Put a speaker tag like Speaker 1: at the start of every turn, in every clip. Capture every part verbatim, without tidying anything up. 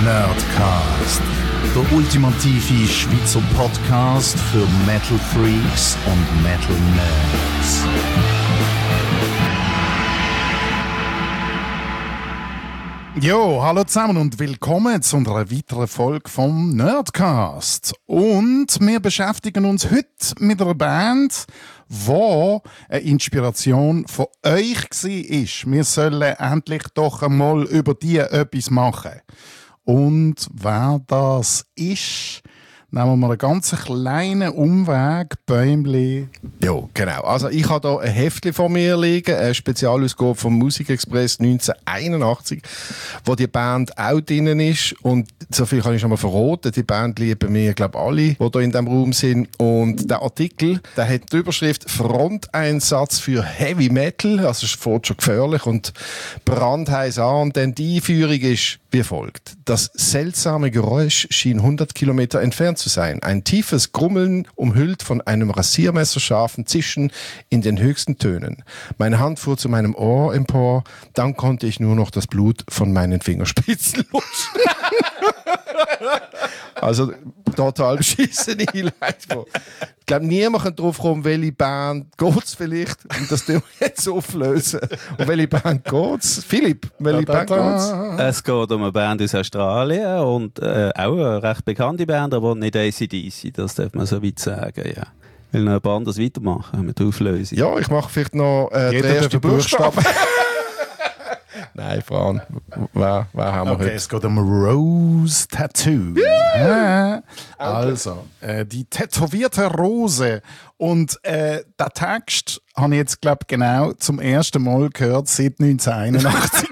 Speaker 1: Nerdcast, der ultimative Schweizer Podcast für Metal Freaks und Metal Nerds. Jo, hallo zusammen und willkommen zu einer weiteren Folge vom Nerdcast. Und wir beschäftigen uns heute mit einer Band, die eine Inspiration von euch war. Wir sollen endlich doch einmal über die etwas machen. Und wer das ist, nehmen wir mal einen ganz kleinen Umweg, Bäumli.
Speaker 2: Ja, genau. Also ich habe hier ein Heftchen vor mir liegen, eine Spezialausgabe vom Musikexpress neunzehnhunderteinundachtzig, wo die Band auch drin ist. Und so viel kann ich schon mal verraten. Die Band lieben wir, glaube ich, alle, die hier in diesem Raum sind. Und der Artikel, der hat die Überschrift «Fronteinsatz für Heavy Metal». Also es fängt schon gefährlich und brandheiß an. Und dann die Einführung ist wie folgt. Das seltsame Geräusch schien hundert Kilometer entfernt zu sein. Ein tiefes Grummeln, umhüllt von einem rasiermesserscharfen Zischen in den höchsten Tönen. Meine Hand fuhr zu meinem Ohr empor, dann konnte ich nur noch das Blut von meinen Fingerspitzen lutschen. Also total beschissene Einleitung. Ich glaube, niemand kann drauf kommen, welche Band geht es vielleicht. Und das tun wir jetzt auflösen. Und welche Band geht es? Philipp, welche da, da, Band geht es?
Speaker 3: Es geht um eine Band aus Australien und äh, auch eine recht bekannte Band, aber nicht A C D C, das darf man so weit sagen, ja. Will noch ein paar anderes weitermachen mit der Auflösung?
Speaker 2: Ja, ich mache vielleicht noch äh, den ersten Buchstaben. Nein, Fran, wer, wer haben wir
Speaker 1: okay,
Speaker 2: heute?
Speaker 1: Es geht um Rose Tattoo. Ja. Also, äh, die tätowierte Rose. Und äh, der Text habe ich jetzt, glaube ich, genau zum ersten Mal gehört seit neunzehnhunderteinundachtzig.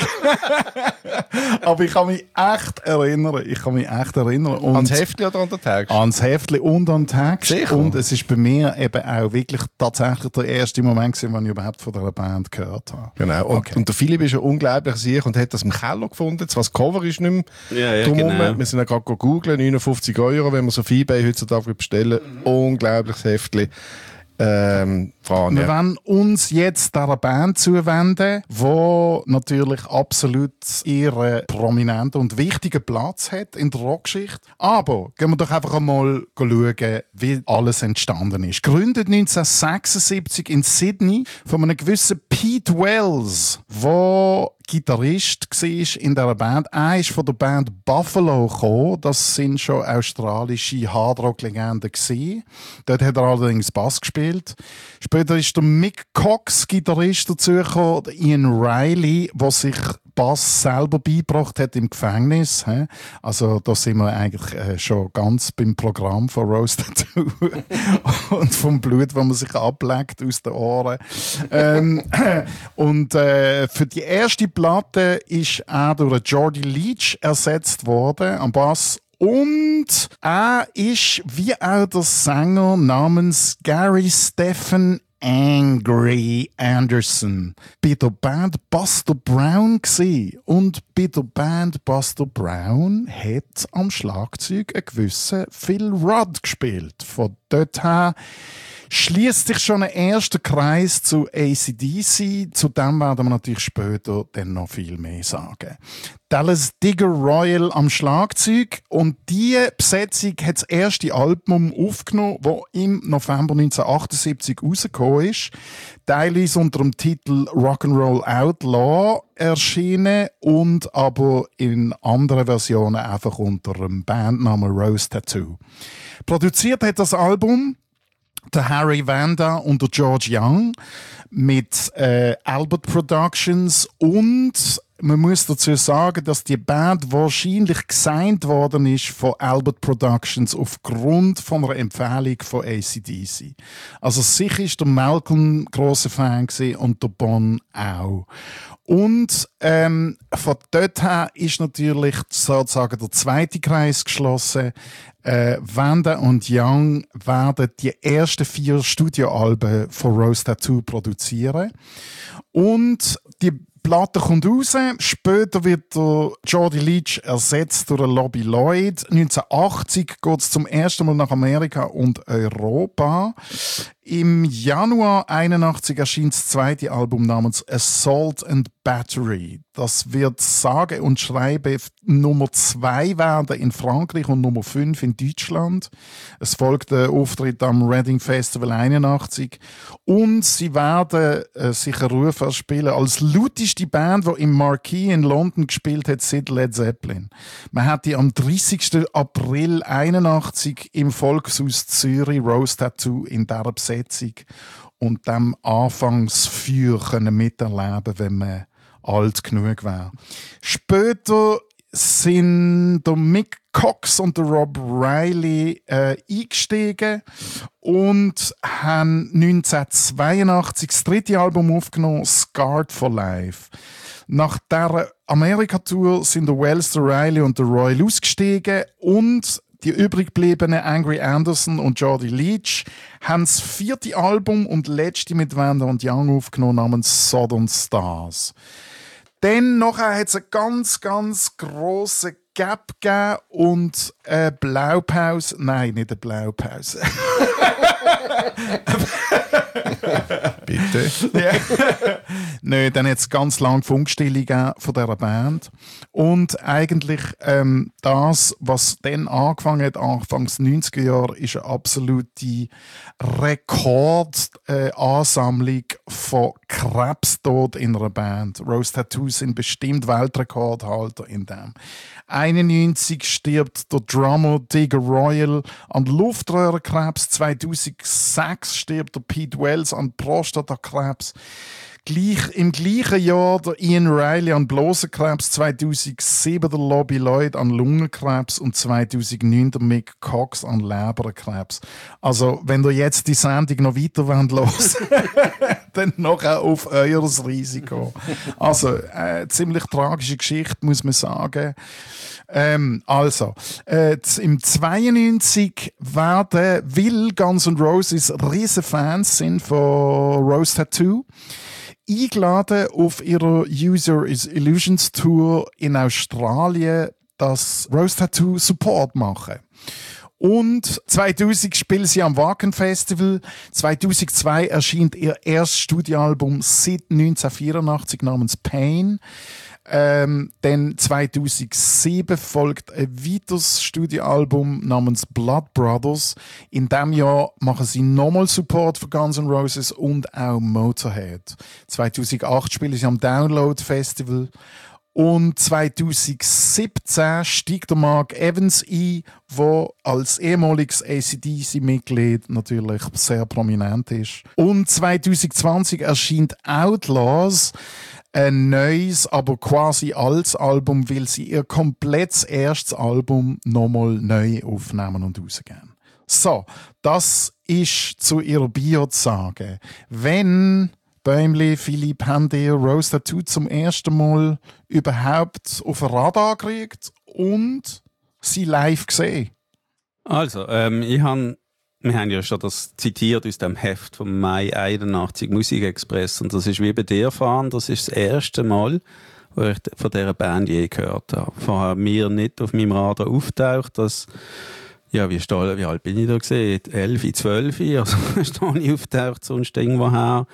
Speaker 1: Aber ich kann mich echt erinnern. Ich kann mich echt erinnern. Und
Speaker 2: ans Heftli oder an den Text?
Speaker 1: Ans Heftli und an den Text.
Speaker 2: Sicher?
Speaker 1: Und es ist bei mir eben auch wirklich tatsächlich der erste Moment gewesen, als ich überhaupt von dieser Band gehört habe.
Speaker 2: Genau. Und, okay. und der Philipp ist ja unglaublich sicher und hat das im Keller gefunden. Zwar das Cover ist nicht mehr
Speaker 3: ja, ja, genau.
Speaker 2: Wir sind ja gerade googeln, neunundfünfzig Euro, wenn man so auf eBay heutzutage bestellen. Mhm. Unglaubliches Heftli. Ähm, Frauen,
Speaker 1: wir
Speaker 2: ja.
Speaker 1: wollen uns jetzt dieser Band zuwenden, die natürlich absolut ihren prominenten und wichtigen Platz hat in der Rockgeschichte. Aber gehen wir doch einfach einmal schauen, wie alles entstanden ist. Gegründet neunzehnhundertsechsundsiebzig in Sydney von einem gewissen Pete Wells, der Gitarrist war in dieser Band. Er ist von der Band Buffalo gekommen. Das sind schon australische Hardrock-Legenden gewesen. Dort hat er allerdings Bass gespielt. Später ist der Mick Cox Gitarrist dazugekommen, Ian Riley, der sich Bass selber beigebracht hat im Gefängnis. Also da sind wir eigentlich äh, schon ganz beim Programm von Rose Tattoo und vom Blut, das man sich ableckt aus den Ohren. ähm, und äh, für die erste Platte ist er durch Geordie Leach ersetzt worden am Bass. Und er ist wie auch der Sänger namens Gary Stephen Angry Anderson bei der Band Buster Brown gsi. Und bei der Band Buster Brown hat am Schlagzeug einen gewissen Phil Rudd gespielt. Von dort her schließt sich schon ein erster Kreis zu A C D C. Zu dem werden wir natürlich später dann noch viel mehr sagen. Dallas Digger Royal am Schlagzeug. Und diese Besetzung hat das erste Album aufgenommen, das im November neunzehnhundertachtundsiebzig rausgekommen ist. Teilweise unter dem Titel Rock'n'Roll Outlaw erschienen und aber in anderen Versionen einfach unter dem Bandnamen Rose Tattoo. Produziert hat das Album der Harry Vanda und der George Young mit äh, Albert Productions, und man muss dazu sagen, dass die Band wahrscheinlich gesigned worden ist von Albert Productions aufgrund von einer Empfehlung von A C D C. Also sicher ist der Malcolm grosser Fan gewesen und der Bon auch. Und ähm, von dort her ist natürlich sozusagen der zweite Kreis geschlossen. Äh, Vanda und Young werden die ersten vier Studioalben von Rose Tattoo produzieren. Und die Platte kommt raus. Später wird der Geordie Leach ersetzt durch Lobby Lloyd. neunzehnhundertachtzig geht es zum ersten Mal nach Amerika und Europa. Im Januar einundachtzig erschien das zweite Album namens Assault and Battery. Das wird sage und schreibe Nummer zwei werden in Frankreich und Nummer fünf in Deutschland. Es folgt der Auftritt am Reading Festival einundachtzig und sie werden äh, sich einen Ruf erspielen als lauteste Band, die im Marquee in London gespielt hat seit Led Zeppelin. Man hat die am dreißigsten April einundachtzig im Volkshaus Zürich Rose Tattoo in dieser Besetzung und dem Anfangsfeuer können miterleben, wenn man alt genug wäre. Später sind der Mick Cox und der Rob Riley äh, eingestiegen und haben neunzehnhundertzweiundachtzig das dritte Album aufgenommen, Scarred for Life. Nach dieser Amerika-Tour sind der Wells, der Riley und der Roy ausgestiegen und die übrig gebliebenen Angry Anderson und Jordi Leach haben das vierte Album und letzte mit Vanda und Young aufgenommen namens Southern Stars. Dann nachher hat es einen ganz, ganz grossen Gap gegeben und eine Blaupause. Nein, nicht eine Blaupause.
Speaker 2: Bitte?
Speaker 1: Ja. Nein, dann hat es ganz lange Funkstille gegeben von dieser Band. Und eigentlich ähm, das, was dann angefangen hat, Anfangs neunziger Jahre, ist eine absolute Rekordansammlung äh, von Krebstod in einer Band. Rose Tattoo sind bestimmt Weltrekordhalter in dem. einundneunzig stirbt der Drummer Digger Royal an Luftröhrenkrebs. zweitausendsechs stirbt der Pete Wells an Prostatakrebs. Gleich, Im gleichen Jahr der Ian Riley an Blasenkrebs, zweitausendsieben der Lobby Lloyd an Lungenkrebs und zweitausendneun der Mick Cox an Leberkrebs. Also, wenn ihr jetzt die Sendung noch weiter hören wollt, dann noch auf eures Risiko. Also, äh, ziemlich tragische Geschichte, muss man sagen. Ähm, also, äh, im zweiundneunzig werden, weil Guns N' Roses riesen Fans sind von Rose Tattoo, eingeladen auf ihrer User is Illusions Tour in Australien, das Rose Tattoo Support machen. Und zweitausend spielen sie am Wacken Festival. zweitausendzwei erscheint ihr erstes Studioalbum seit neunzehnhundertvierundachtzig namens Pain. Ähm, dann zweitausendsieben folgt ein weiteres Studioalbum namens Blood Brothers. In diesem Jahr machen sie nochmal Support für Guns N' Roses und auch Motorhead. zweitausendacht spielen sie am Download Festival. Und zweitausendsiebzehn steigt der Mark Evans ein, der als ehemaliges A C D C-Mitglied natürlich sehr prominent ist. Und zweitausendzwanzig erscheint Outlaws, ein neues, aber quasi altes Album, weil sie ihr komplettes erstes Album nochmal neu aufnehmen und rausgeben. So, das ist zu ihrer Bio zu sagen. Wenn Bäumli, Philipp, haben ihr Rose Tattoo zum ersten Mal überhaupt auf ein Radar gekriegt und sie live gesehen?
Speaker 3: Also, ähm, ich han, wir haben ja schon das zitiert aus dem Heft vom Mai einundachtzig Musikexpress und das ist wie bei dir erfahren, das ist das erste Mal, wo ich von dieser Band je gehört habe. Vorher mir nicht auf meinem Radar auftaucht, dass ja, wie, stehe, wie alt bin ich da gesehen? elf, zwölf, also stehe ich auftaucht, sonst irgendwo her.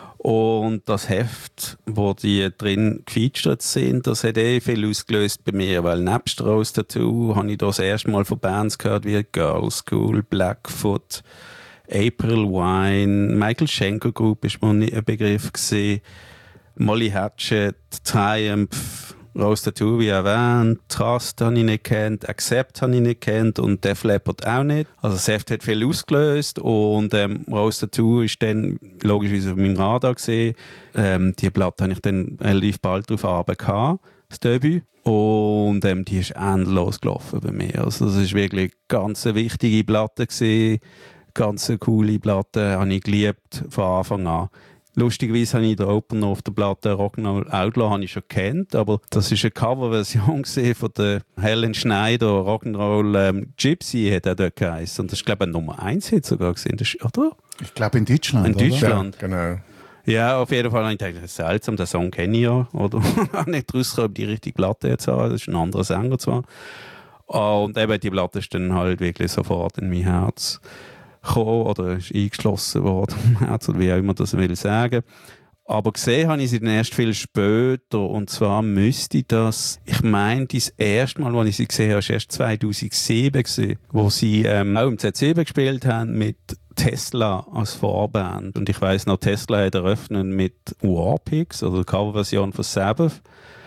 Speaker 3: Und das Heft, wo die drin gefeatured sind, das hat eh viel ausgelöst bei mir, weil nebst Rose Tattoo habe ich das erste Mal von Bands gehört wie Girl School, Blackfoot, April Wine, Michael Schenker Group ist mir nicht ein Begriff gewesen, Molly Hatchet, Triumph, Rose Tattoo, wie erwähnt, Trust habe ich nicht gekannt, Accept habe ich nicht gekannt und Def Leppard auch nicht. Also das Heft hat viel ausgelöst und ähm, Rose Tattoo ist dann logischerweise auf meinem Radar gesehen. Ähm, die Platte habe ich dann relativ bald drauf Abend gehabt, das Debüt. Und ähm, die ist endlos gelaufen bei mir. Also das ist wirklich ganz eine wichtige Platte gewesen, ganz eine coole Platte, habe ich geliebt von Anfang an. Lustigerweise habe ich den Opener auf der Platte Rock'n'Roll Outlaw habe ich schon gekannt, aber das ist eine Coverversion von der Helen Schneider Rock'n'Roll ähm, Gypsy hat er dort geheißen. Und das ist, glaube ich, ein Nummer eins Hit sogar gewesen, das ist, oder?
Speaker 1: Ich glaube in Deutschland,
Speaker 3: In Deutschland.
Speaker 2: Ja, genau.
Speaker 3: Ja, auf jeden Fall habe ich gedacht, das ist seltsam, den Song kenne ich ja, oder? Ich habe nicht rausgekommen, ob die richtige Platte jetzt habe, das ist ein anderer Sänger zwar. Und eben die Platte ist dann halt wirklich sofort in mein Herz gekommen oder ist eingeschlossen worden im Herz, oder wie auch immer das will sagen. Aber gesehen habe ich sie dann erst viel später. Und zwar müsste das, ich meine, das erste Mal, als ich sie gesehen habe, war erst zweitausendsieben gewesen, wo sie ähm, auch im Z sieben gespielt haben mit Tesla als Vorband. Und ich weiss noch, Tesla hat eröffnet mit Warpix, also der Coverversion von Sabbath.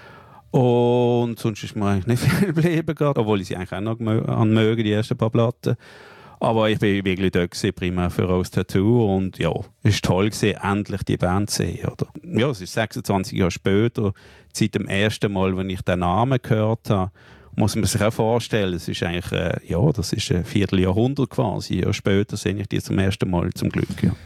Speaker 3: Und sonst ist mir eigentlich nicht viel geblieben, obwohl ich sie eigentlich auch noch anmöge, die ersten paar Platten. Aber ich bin wirklich dort gewesen, primär für Rose Tattoo, und ja, es war toll gewesen, endlich die Band zu sehen, oder? Ja, es ist sechsundzwanzig Jahre später, seit dem ersten Mal, wenn ich den Namen gehört habe, muss man sich auch vorstellen, es ist eigentlich, äh, ja, das ist ein Vierteljahrhundert quasi, ja, später sehe ich die zum ersten Mal, zum Glück, ja.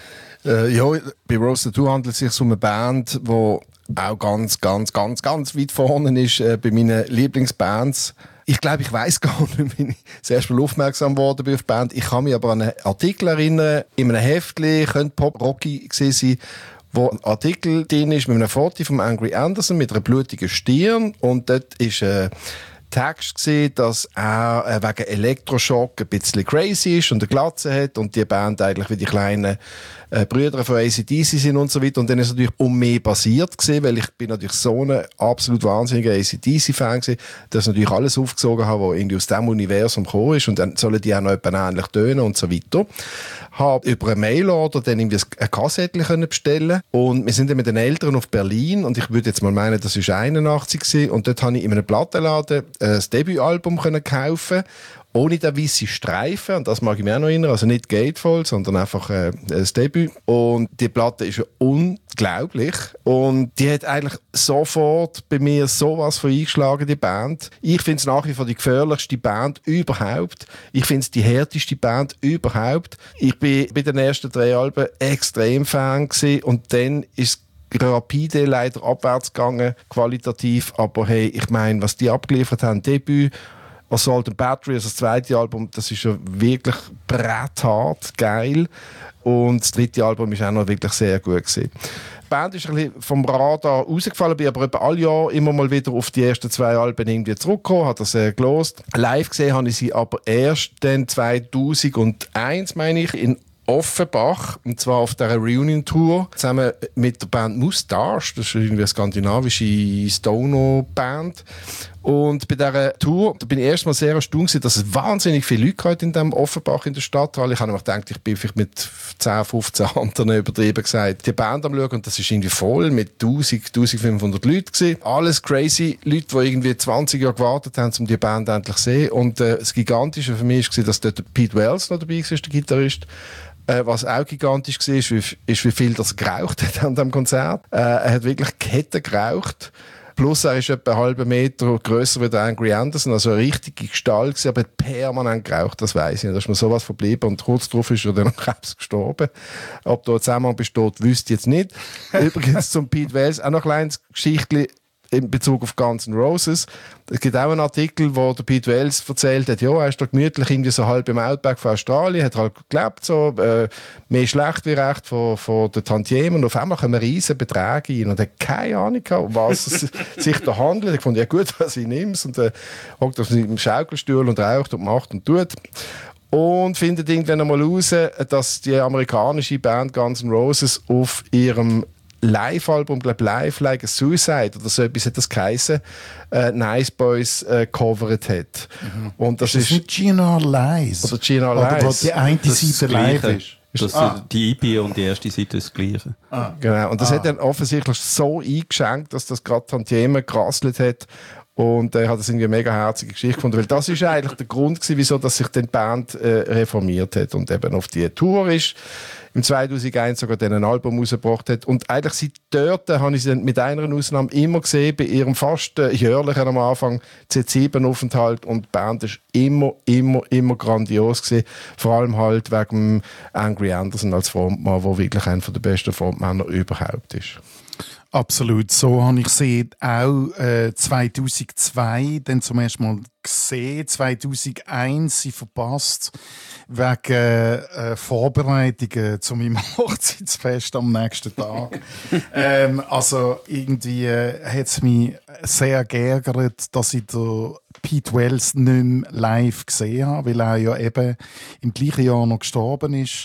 Speaker 2: Äh, ja, bei Rose Tattoo handelt es sich um eine Band, die auch ganz, ganz, ganz, ganz weit vorne ist äh, bei meinen Lieblingsbands. Ich glaube, ich weiss gar nicht, wie ich das erste Mal aufmerksam geworden bin auf die Band. Ich kann mich aber an einen Artikel erinnern, in einem Heftchen, könnte Pop Rocky gewesen sein, wo ein Artikel drin ist mit einem Foto von Angry Anderson mit einer blutigen Stirn, und dort ist ein Text gesehen, dass er äh, wegen Elektroschock ein bisschen crazy ist und eine Glatze hat und die Band eigentlich wie die kleinen äh, Brüder von A C D C sind und so weiter. Und dann ist es natürlich um mehr basiert gewesen, weil ich bin natürlich so ein absolut wahnsinniger A C D C-Fan gewesen, dass ich natürlich alles aufgesogen habe, was irgendwie aus diesem Universum gekommen ist, und dann sollen die auch noch etwas ähnlich tönen und so weiter. Habe über eine Mailorder dann irgendwie ein Kassettchen können bestellen, und wir sind dann mit den Eltern auf Berlin, und ich würde jetzt mal meinen, das war einundachtzig gewesen, und dort habe ich in einem Plattenladen das Debütalbum können kaufen, ohne den weißen Streifen, und das mag ich mir auch noch erinnern, also nicht Gatefold, sondern einfach äh, das Debüt. Und die Platte ist ja unglaublich, und die hat eigentlich sofort bei mir sowas von eingeschlagen, die Band. Ich finde es nach wie vor die gefährlichste Band überhaupt. Ich finde es die härteste Band überhaupt. Ich bin bei den ersten drei Alben extrem Fan gewesen, und dann ist rapide leider abwärts gegangen, qualitativ, aber hey, ich meine, was die abgeliefert haben, Debüt, Assault and Battery, also das zweite Album, das ist ja wirklich bretthart, geil, und das dritte Album ist auch noch wirklich sehr gut gewesen. Die Band ist ein bisschen vom Radar rausgefallen, bin aber etwa alle Jahre immer mal wieder auf die ersten zwei Alben irgendwie zurückgekommen, habe das äh, gelost. Live gesehen habe ich sie aber erst dann zweitausendeins, meine ich, in Offenbach, und zwar auf dieser Reunion-Tour, zusammen mit der Band Moustache, das ist irgendwie eine skandinavische Stoner-Band. Und bei dieser Tour, da bin ich erstmal sehr erstaunt, dass es wahnsinnig viele Leute hatte in diesem Offenbach in der Stadthalle. Ich habe mir gedacht, ich bin vielleicht mit zehn, fünfzehn anderen übertrieben gesagt, die Band am Schauen, und das ist irgendwie voll mit tausend, eintausendfünfhundert Leuten gewesen. Alles crazy Leute, die irgendwie zwanzig Jahre gewartet haben, um die Band endlich zu sehen. Und äh, das Gigantische für mich war, dass dort Pete Wells noch dabei war, der Gitarrist. Äh, was auch gigantisch war, ist, wie, ist, wie viel das geraucht hat an diesem Konzert. Äh, er hat wirklich Ketten geraucht. Plus er ist etwa einen halben Meter grösser wie der Angry Anderson, also eine richtige Gestalt gewesen, aber hat permanent geraucht, das weiss ich nicht. Da ist mir sowas verblieben, und kurz darauf ist er dann an Krebs gestorben. Ob da ein Zusammenhang besteht, wüsste ich jetzt nicht. Übrigens zum Pete Wells, auch noch ein kleines Geschichtchen in Bezug auf Guns N' Roses. Es gibt auch einen Artikel, wo der Pete Wells erzählt hat, ja, er ist da gemütlich irgendwie so halb im Outback von Australien, hat halt gelebt, so, äh, mehr schlecht wie recht von, von den Tantiemen, und auf einmal kommen riesen Beträge rein, und er hat keine Ahnung gehabt, um was es sich da handelt. Ich fand, ja gut, was ich nehme, und er äh, hockt auf dem Schaukelstuhl und raucht und macht und tut. Und findet irgendwann einmal raus, dass die amerikanische Band Guns N' Roses auf ihrem Live-Album, glaube Live Like a Suicide oder so etwas hat das geheissen, äh, Nice Boys äh, covered hat. Mhm. Und das, das ist
Speaker 1: G N R Lies.
Speaker 2: Oder G N R Lies.
Speaker 1: Oder wo die eine Seite live ist.
Speaker 3: Das ah. Die E P und die erste Seite ist das Gleiche.
Speaker 2: Ah. Genau. Und das ah. hat dann offensichtlich so eingeschenkt, dass das gerade Tantiemen gerasselt hat. Und er äh, hat das irgendwie eine mega herzige Geschichte gefunden, weil das ist eigentlich der Grund gewesen, wieso dass sich die Band äh, reformiert hat und eben auf die Tour ist. Im zweitausendeins sogar dann ein Album rausgebracht hat. Und eigentlich seit dort habe ich sie mit einer Ausnahme immer gesehen, bei ihrem fast äh, jährlichen am Anfang Z sieben Aufenthalt. Und die Band ist immer, immer, immer grandios gewesen. Vor allem halt wegen Angry Anderson als Frontmann, der wirklich einer der besten Frontmänner überhaupt ist.
Speaker 1: Absolut. So habe ich sie auch äh, zweitausendzwei dann zum ersten Mal gesehen. zweitausendeins sie verpasst wegen äh, Vorbereitungen zu meinem Hochzeitsfest am nächsten Tag. ähm, also irgendwie äh, hat es mich sehr geärgert, dass ich den Pete Wells nicht mehr live gesehen habe, weil er ja eben im gleichen Jahr noch gestorben ist.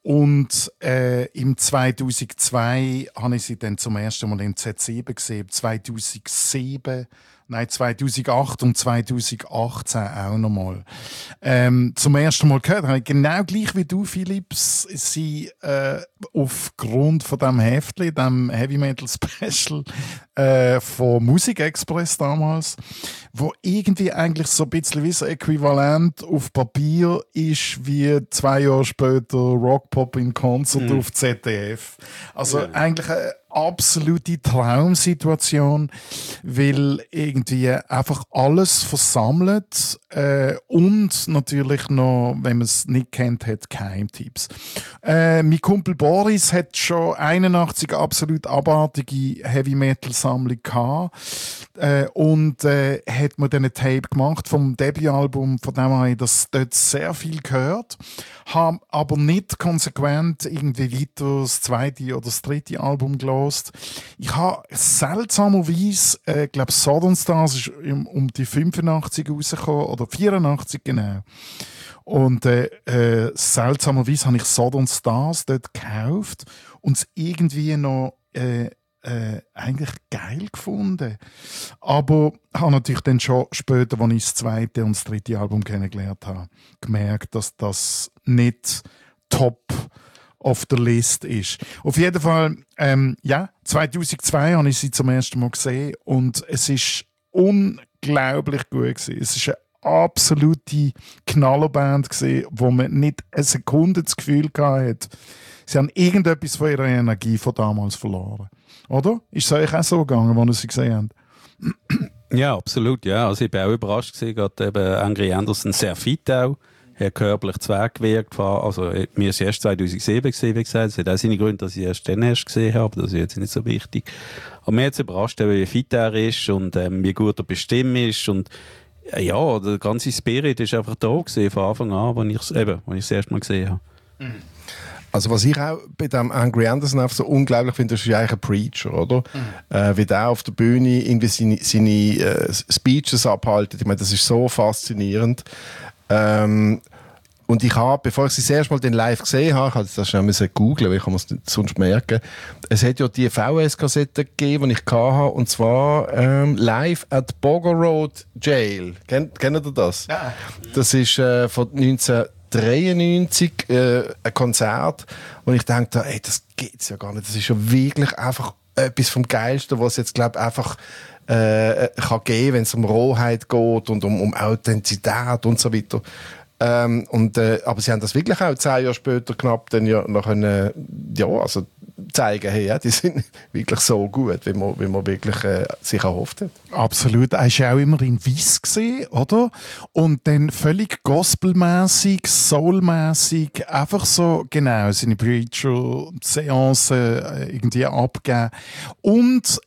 Speaker 1: Und äh, im zweitausendzwei habe ich sie dann zum ersten Mal in Z sieben gesehen. zweitausendsieben, nein, zweitausendacht und zweitausendachtzehn auch nochmal. Ähm, zum ersten Mal gehört habe ich genau gleich wie du, Philips, sie äh, aufgrund von dem Heftli, dem Heavy Metal Special äh, von Musikexpress damals, wo irgendwie eigentlich so ein bisschen wie ein Äquivalent auf Papier ist wie zwei Jahre später Rockpop in Konzert mhm. auf Z D F. Also ja. eigentlich eine absolute Traumsituation, weil irgendwie einfach alles versammelt äh, und natürlich noch, wenn man es nicht kennt, hat Geheimtipps. Äh, mein Kumpel Boris hat schon einundachtzig absolut abartige Heavy-Metal-Sammlung gehabt äh, und äh, hat mir dann ein Tape gemacht vom Debütalbum, von dem habe ich das dort sehr viel gehört, habe aber nicht konsequent irgendwie weiter das zweite oder das dritte Album gehört. Ich habe seltsamerweise, ich äh, glaube, Southern Stars ist um die fünfundachtzig rausgekommen, oder vierundachtzig genau. Und äh, äh, seltsamerweise habe ich Southern Stars dort gekauft und es irgendwie noch äh, äh, eigentlich geil gefunden. Aber habe natürlich dann schon später, als ich das zweite und das dritte Album kennengelernt habe, gemerkt, dass das nicht top auf der Liste ist. Auf jeden Fall, ähm, ja, zweitausendzwei habe ich sie zum ersten Mal gesehen und es ist unglaublich gut gewesen. Es ist eine absolute Knallerband gewesen, wo man nicht eine Sekunde das Gefühl hatte, sie haben irgendetwas von ihrer Energie von damals verloren. Oder? Ist es euch auch so gegangen, als ihr sie gesehen habt?
Speaker 3: Ja, absolut, ja. Also ich bin auch überrascht gewesen, gerade eben Angry Anderson sehr fit auch. Er hat körperlich zweckgewirkt. Also, mir ist erst zweitausendsieben gesehen, wie gesagt. Es hat auch seine Gründe, dass ich erst dann erst gesehen habe. Das ist jetzt nicht so wichtig. Aber mir hat es überrascht, wie fit er ist und ähm, wie gut er bestimmt ist. Und äh, ja, der ganze Spirit ist einfach da gewesen, von Anfang an, als ich es eben, als ich das erste Mal gesehen habe.
Speaker 2: Mhm. Also was ich auch bei dem Angry Anderson einfach so unglaublich finde, das ist ja eigentlich ein Preacher, oder? Mhm. Äh, wie der auf der Bühne irgendwie seine, seine äh, Speeches abhaltet. Ich meine, das ist so faszinierend. Ähm, und ich habe, bevor ich sie das erste Mal den live gesehen habe, ich habe das schnell müssen googlen, weil ich es nicht sonst merken. Es hat ja die V S-Kassette gegeben, die ich hatte, und zwar ähm, live at Bogor Road Jail. Kennt, kennt ihr das? Ja. Das ist äh, von neunzehnhundertdreiundneunzig äh, ein Konzert, wo ich dachte, ey, das geht's ja gar nicht. Das ist ja wirklich einfach etwas vom Geilsten, was jetzt glaube einfach Äh, kann geben, wenn es um Rohheit geht und um, um Authentizität und so weiter. Ähm, und, äh, aber sie haben das wirklich auch zehn Jahre später knapp dann ja noch können, ja, also zeigen, hey, ja, die sind wirklich so gut, wie man, wie man wirklich äh, sich erhofft hat.
Speaker 1: Absolut. Er war auch immer in Weiss gesehen, oder? Und dann völlig gospelmäßig, soulmäßig, einfach so, genau, seine Preacher-Seancen äh, irgendwie abgeben. Und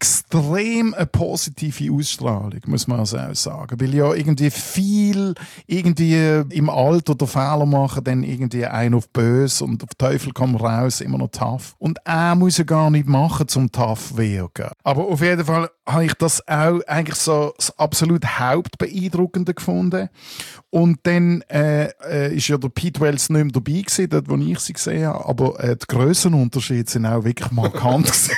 Speaker 1: extrem eine positive Ausstrahlung, muss man also auch sagen. Weil ja irgendwie viel irgendwie im Alter der Fehler machen, dann irgendwie ein auf böse und auf Teufel komm raus, immer noch tough. Und er muss ja gar nicht machen, zum tough wirken. Aber auf jeden Fall habe ich das auch eigentlich so das absolut Hauptbeeindruckende gefunden. Und dann äh, äh, ist ja der Pete Wells nicht mehr dabei gewesen, dort, wo ich sie gesehen habe. Aber äh, die Grössenunterschiede sind auch wirklich markant gewesen.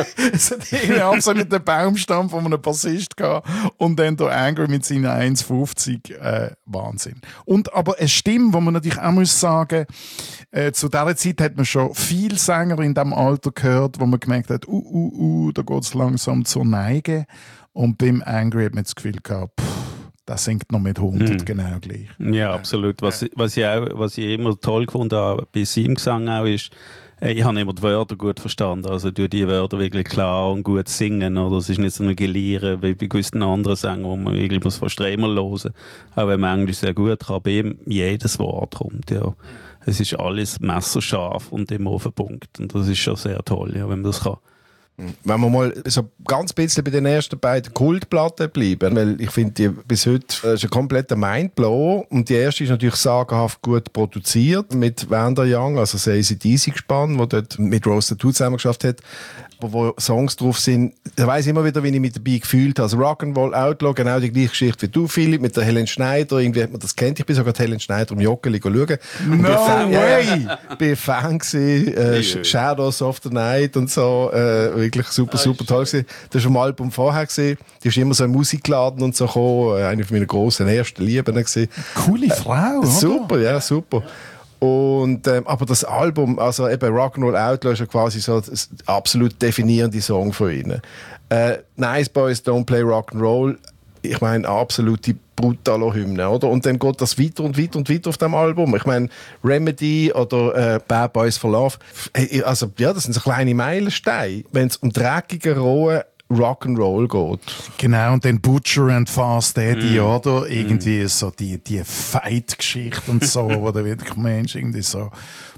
Speaker 1: Es hat irgendwie absolut den Baumstamm von einem Bassist gehabt und dann der Angry mit seinen eins fünfzig. Äh, Wahnsinn. Und aber eine Stimme, wo man natürlich auch muss sagen, äh, zu dieser Zeit hat man schon viele Sänger in diesem Alter gehört, wo man gemerkt hat, uh, uh, uh, da geht es langsam zur Neige. Und beim Angry hat man das Gefühl gehabt, pff, das singt noch mit hundert, mhm. genau gleich.
Speaker 3: Ja, absolut. Was, was, ich auch, was ich immer toll gefunden habe bei seinem Gesang auch ist, ich habe immer die Wörter gut verstanden. Also, du die Wörter wirklich klar und gut singen. Oder? Es ist nicht so ein Gelieren wie bei gewissen anderen Sängern, wo man wirklich muss fast immer hören. Auch wenn man Englisch sehr gut kann, bei ihm jedes Wort kommt. Ja. Es ist alles messerscharf und immer auf den Punkt. Und das ist schon sehr toll, ja, wenn man das kann.
Speaker 2: Wenn wir mal so ganz bisschen bei den ersten beiden Kultplatten bleiben, weil ich finde, die bis heute äh, ist ein kompletter Mindblow. Und die erste ist natürlich sagenhaft gut produziert mit Wanda Young, also das A C D C-Gespann, das dort mit Rose Tattoo zusammen geschafft hat. wo, wo Songs drauf sind, ich weiss immer wieder, wie ich mich dabei gefühlt habe. Also Rock'n'Roll Outlaw, genau die gleiche Geschichte wie du, Philipp, mit der Helen Schneider. Irgendwie hat man das kennt. Ich bin sogar die Helen Schneider im Joggeli schauen.
Speaker 1: No way!
Speaker 2: Ich bin Fan gewesen, äh, Shadows of the Night und so. Äh, wirklich super, super toll gewesen. Das war ein Album vorher gewesen. Die ist immer so im Musikladen und so gekommen. Eine von meiner grossen ersten Lieben gewesen.
Speaker 1: Coole Frau, oder?
Speaker 2: Super, ja, super. Und, ähm, aber das Album, also eben Rock'n'Roll Outlaw ist ja quasi so das absolut definierende Song von ihnen. Äh, Nice Boys Don't Play Rock'n'Roll, ich meine, absolute brutale Hymne, oder? Und dann geht das weiter und weiter und weiter auf dem Album. Ich meine, Remedy oder äh, Bad Boys for Love, also ja, das sind so kleine Meilensteine, wenn es um dreckige, rohe Rock'n'Roll geht.
Speaker 1: Genau, und dann Butcher and Fast Eddie, mm. oder? Irgendwie
Speaker 3: mm.
Speaker 1: so die, die Fight-Geschichte und so, wo der wirklich Mensch irgendwie so,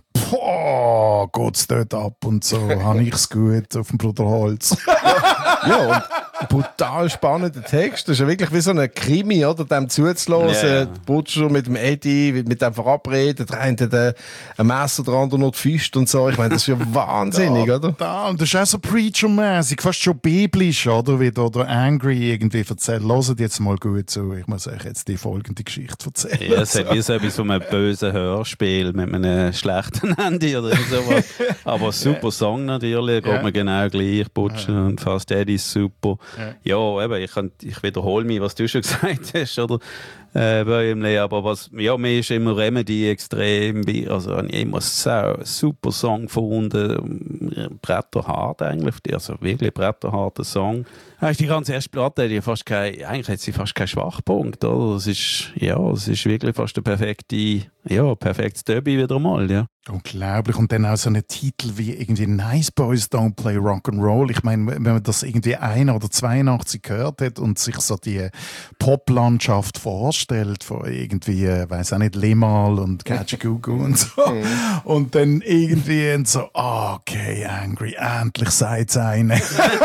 Speaker 1: boah, geht's dort ab und so, habe ich's gut auf dem Bruderholz.
Speaker 2: Ja, und brutal spannender Text. Das ist ja wirklich wie so ein Krimi, oder? Dem zuzulassen. Yeah. Butcher mit dem Eddie, mit dem Verabreden, der eine hat ein Messer, der andere noch die Füße und so. Ich meine, das ist ja wahnsinnig,
Speaker 1: da,
Speaker 2: oder?
Speaker 1: Da, und das ist auch so Preacher-mäßig, fast schon biblisch, oder? Wie der, der Angry irgendwie erzählt. Hört jetzt mal gut zu. Ich muss euch jetzt die folgende Geschichte erzählen.
Speaker 3: Ja, es hat wie so etwas von einem bösen Hörspiel mit einem schlechten Handy oder sowas. Aber super yeah. Song natürlich, geht yeah. mir genau gleich. Butcher yeah. und Fast Eddie ist super. Ja, ja eben, ich, kann, ich wiederhole mich, was du schon gesagt hast, oder? Äh, bei ihm, aber was, ja, mir ist immer Remedy extrem, also habe ich immer so super Song gefunden, bretterhart eigentlich, also wirklich bretterharter Song. Eigentlich die ganze erste Platte hat fast kein, eigentlich hat sie fast keinen Schwachpunkt, oder? Es ist, ja, es ist wirklich fast der perfekte, ja, perfektes Derby wieder mal, ja.
Speaker 1: Unglaublich. Und dann auch so ein Titel wie irgendwie Nice Boys Don't Play Rock'n'Roll. Ich meine, wenn man das irgendwie ein oder zweiundachtzig gehört hat und sich so die Poplandschaft vorstellt von irgendwie, weiß auch nicht, Limal und Kajagoogoo und so. Und dann irgendwie so, okay, Angry, endlich seid's eine.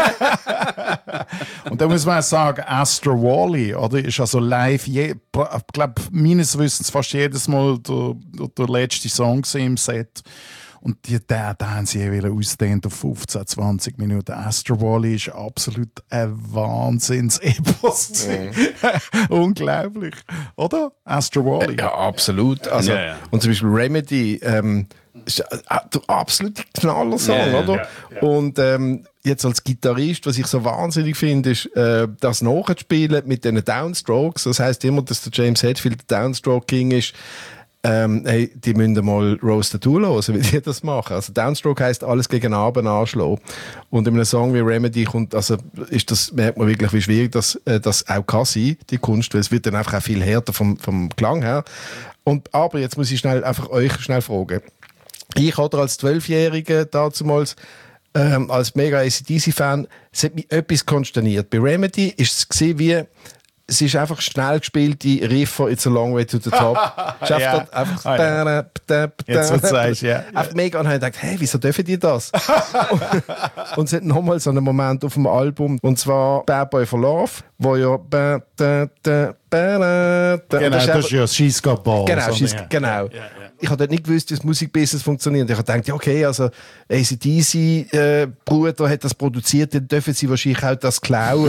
Speaker 1: Und da muss man auch sagen, Astor Wally, oder, ist also live, je, ich glaube, meines Wissens fast jedes Mal der, der letzte Song im Set. Und die, den, den haben sie wieder ausdehnt auf fünfzehn, zwanzig Minuten. Astor Wally ist absolut ein Wahnsinns-Epos. Mhm. Unglaublich. Oder? Astor Wally.
Speaker 2: Ja, absolut. Also, ja, ja. Und zum Beispiel Remedy, ähm, ist der absolute Knallersong, yeah, oder? Yeah, yeah. Und ähm, jetzt als Gitarrist, was ich so wahnsinnig finde, ist, äh, das nachzuspielen mit den Downstrokes. Das heisst immer, dass der James Hetfield der Downstroke King ist. Ähm, hey, die müssen mal Rose Tattoo hören, wie die das machen. Also Downstroke heisst alles gegen Abend anschlagen. Und in einem Song wie Remedy kommt, also ist das, merkt man wirklich, wie schwierig das, äh, das auch kann sein, die Kunst, weil es wird dann einfach auch viel härter vom, vom Klang her. Und, aber jetzt muss ich schnell einfach euch schnell fragen. Ich oder als Zwölfjähriger damals, ähm, als mega A C D C-Fan, es hat mich etwas konsterniert. Bei Remedy ist es gesehen wie, es ist einfach schnell gespielte Riffer It's a Long Way to the Top. Es ist einfach,
Speaker 1: ja.
Speaker 2: einfach
Speaker 1: oh, ja. da, da, jetzt was sagst, ja.
Speaker 2: Einfach mega und habe gedacht, hey, wieso dürfen die das? Und es hat nochmal so einen Moment auf dem Album, und zwar Bad Boy for Love, wo ja ba, da, da, ba, da, da.
Speaker 1: Genau, das ist, das ist ja das Scheissgabal.
Speaker 2: Genau,
Speaker 1: so,
Speaker 2: ja. genau. Ja, ja. Ich habe dort nicht gewusst, wie das Musikbusiness funktioniert. Ich habe gedacht, ja, okay, also A C D C äh, Bruder hat das produziert, dann dürfen sie wahrscheinlich auch das klauen.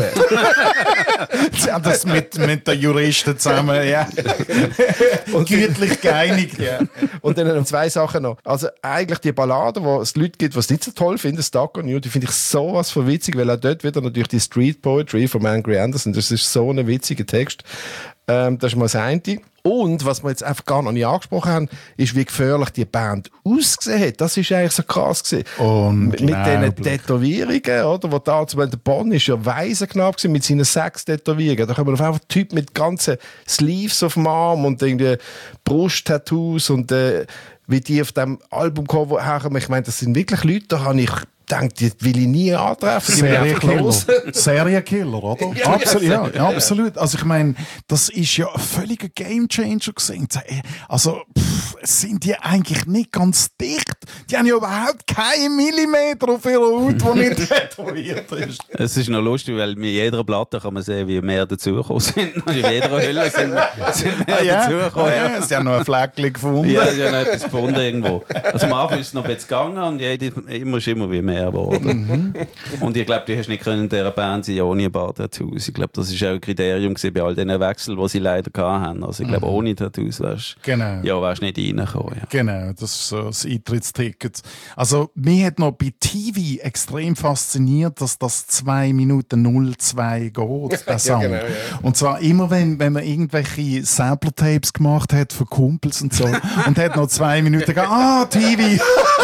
Speaker 1: Sie haben das mit, mit den Juristen zusammen, ja. Und gütlich geeinigt, ja.
Speaker 2: Und dann noch zwei Sachen noch. Also eigentlich die Balladen, wo es Leute gibt, die es nicht so toll finden, Stuck on You, die finde ich sowas von witzig, weil auch dort wieder natürlich die Street Poetry von Angry Anderson, das ist so ein witziger Text. Ähm, das ist mal das eine. Und was wir jetzt einfach gar noch nicht angesprochen haben, ist, wie gefährlich die Band ausgesehen hat. Das ist eigentlich so krass gewesen. Mit diesen Tätowierungen, oder? Wo da zum Beispiel der Bonn ist ja Waisenknapp gewesen mit seinen sechs Tätowierungen. Da kommen auf einfach Typ mit ganzen Sleeves auf dem Arm und irgendwie Brusttattoos und äh, wie die auf dem Albumcover haben. Ich meine, das sind wirklich Leute, da habe ich gedacht, die will ich nie antreffen.
Speaker 1: Serienkiller. Serienkiller, oder? Ja, absolut, ja, ja, absolut. Also ich meine, das ist ja ein völliger Gamechanger gewesen. Also, pff, sind die eigentlich nicht ganz dicht. Die haben ja überhaupt keinen Millimeter auf ihrer Haut, der nicht tätowiert ist.
Speaker 3: Es ist noch lustig, weil mit jeder Platte kann man sehen, wie mehr dazugekommen sind. In jeder Hülle sind, sind mehr
Speaker 1: Ah, ja?
Speaker 3: dazugekommen.
Speaker 1: Ah, ja. Sie haben noch ein Fleckchen gefunden.
Speaker 3: Ja, sie haben noch etwas gefunden irgendwo. Also am Anfang ist es noch ein bisschen gegangen und jede, immer ist immer wie mehr geworden. Mhm. Und ich glaube, du hast nicht können in dieser Band sein ohne ein paar Tattoos. Ich glaube, das war auch ein Kriterium bei all diesen Wechseln, die sie leider hatten. Also ich glaube, mhm. ohne Tattoos wärst du
Speaker 1: genau.
Speaker 3: ja, wärst nicht reingekommen. Ja.
Speaker 1: Genau, das ist so das Eintrittsticket. Also mich hat noch bei T V extrem fasziniert, dass das zwei Minuten null zwei geht, der Song. Ja, genau, ja. Und zwar immer, wenn, wenn man irgendwelche Sampler-Tapes gemacht hat für Kumpels und so und hat noch zwei Minuten gegangen, ah, T V!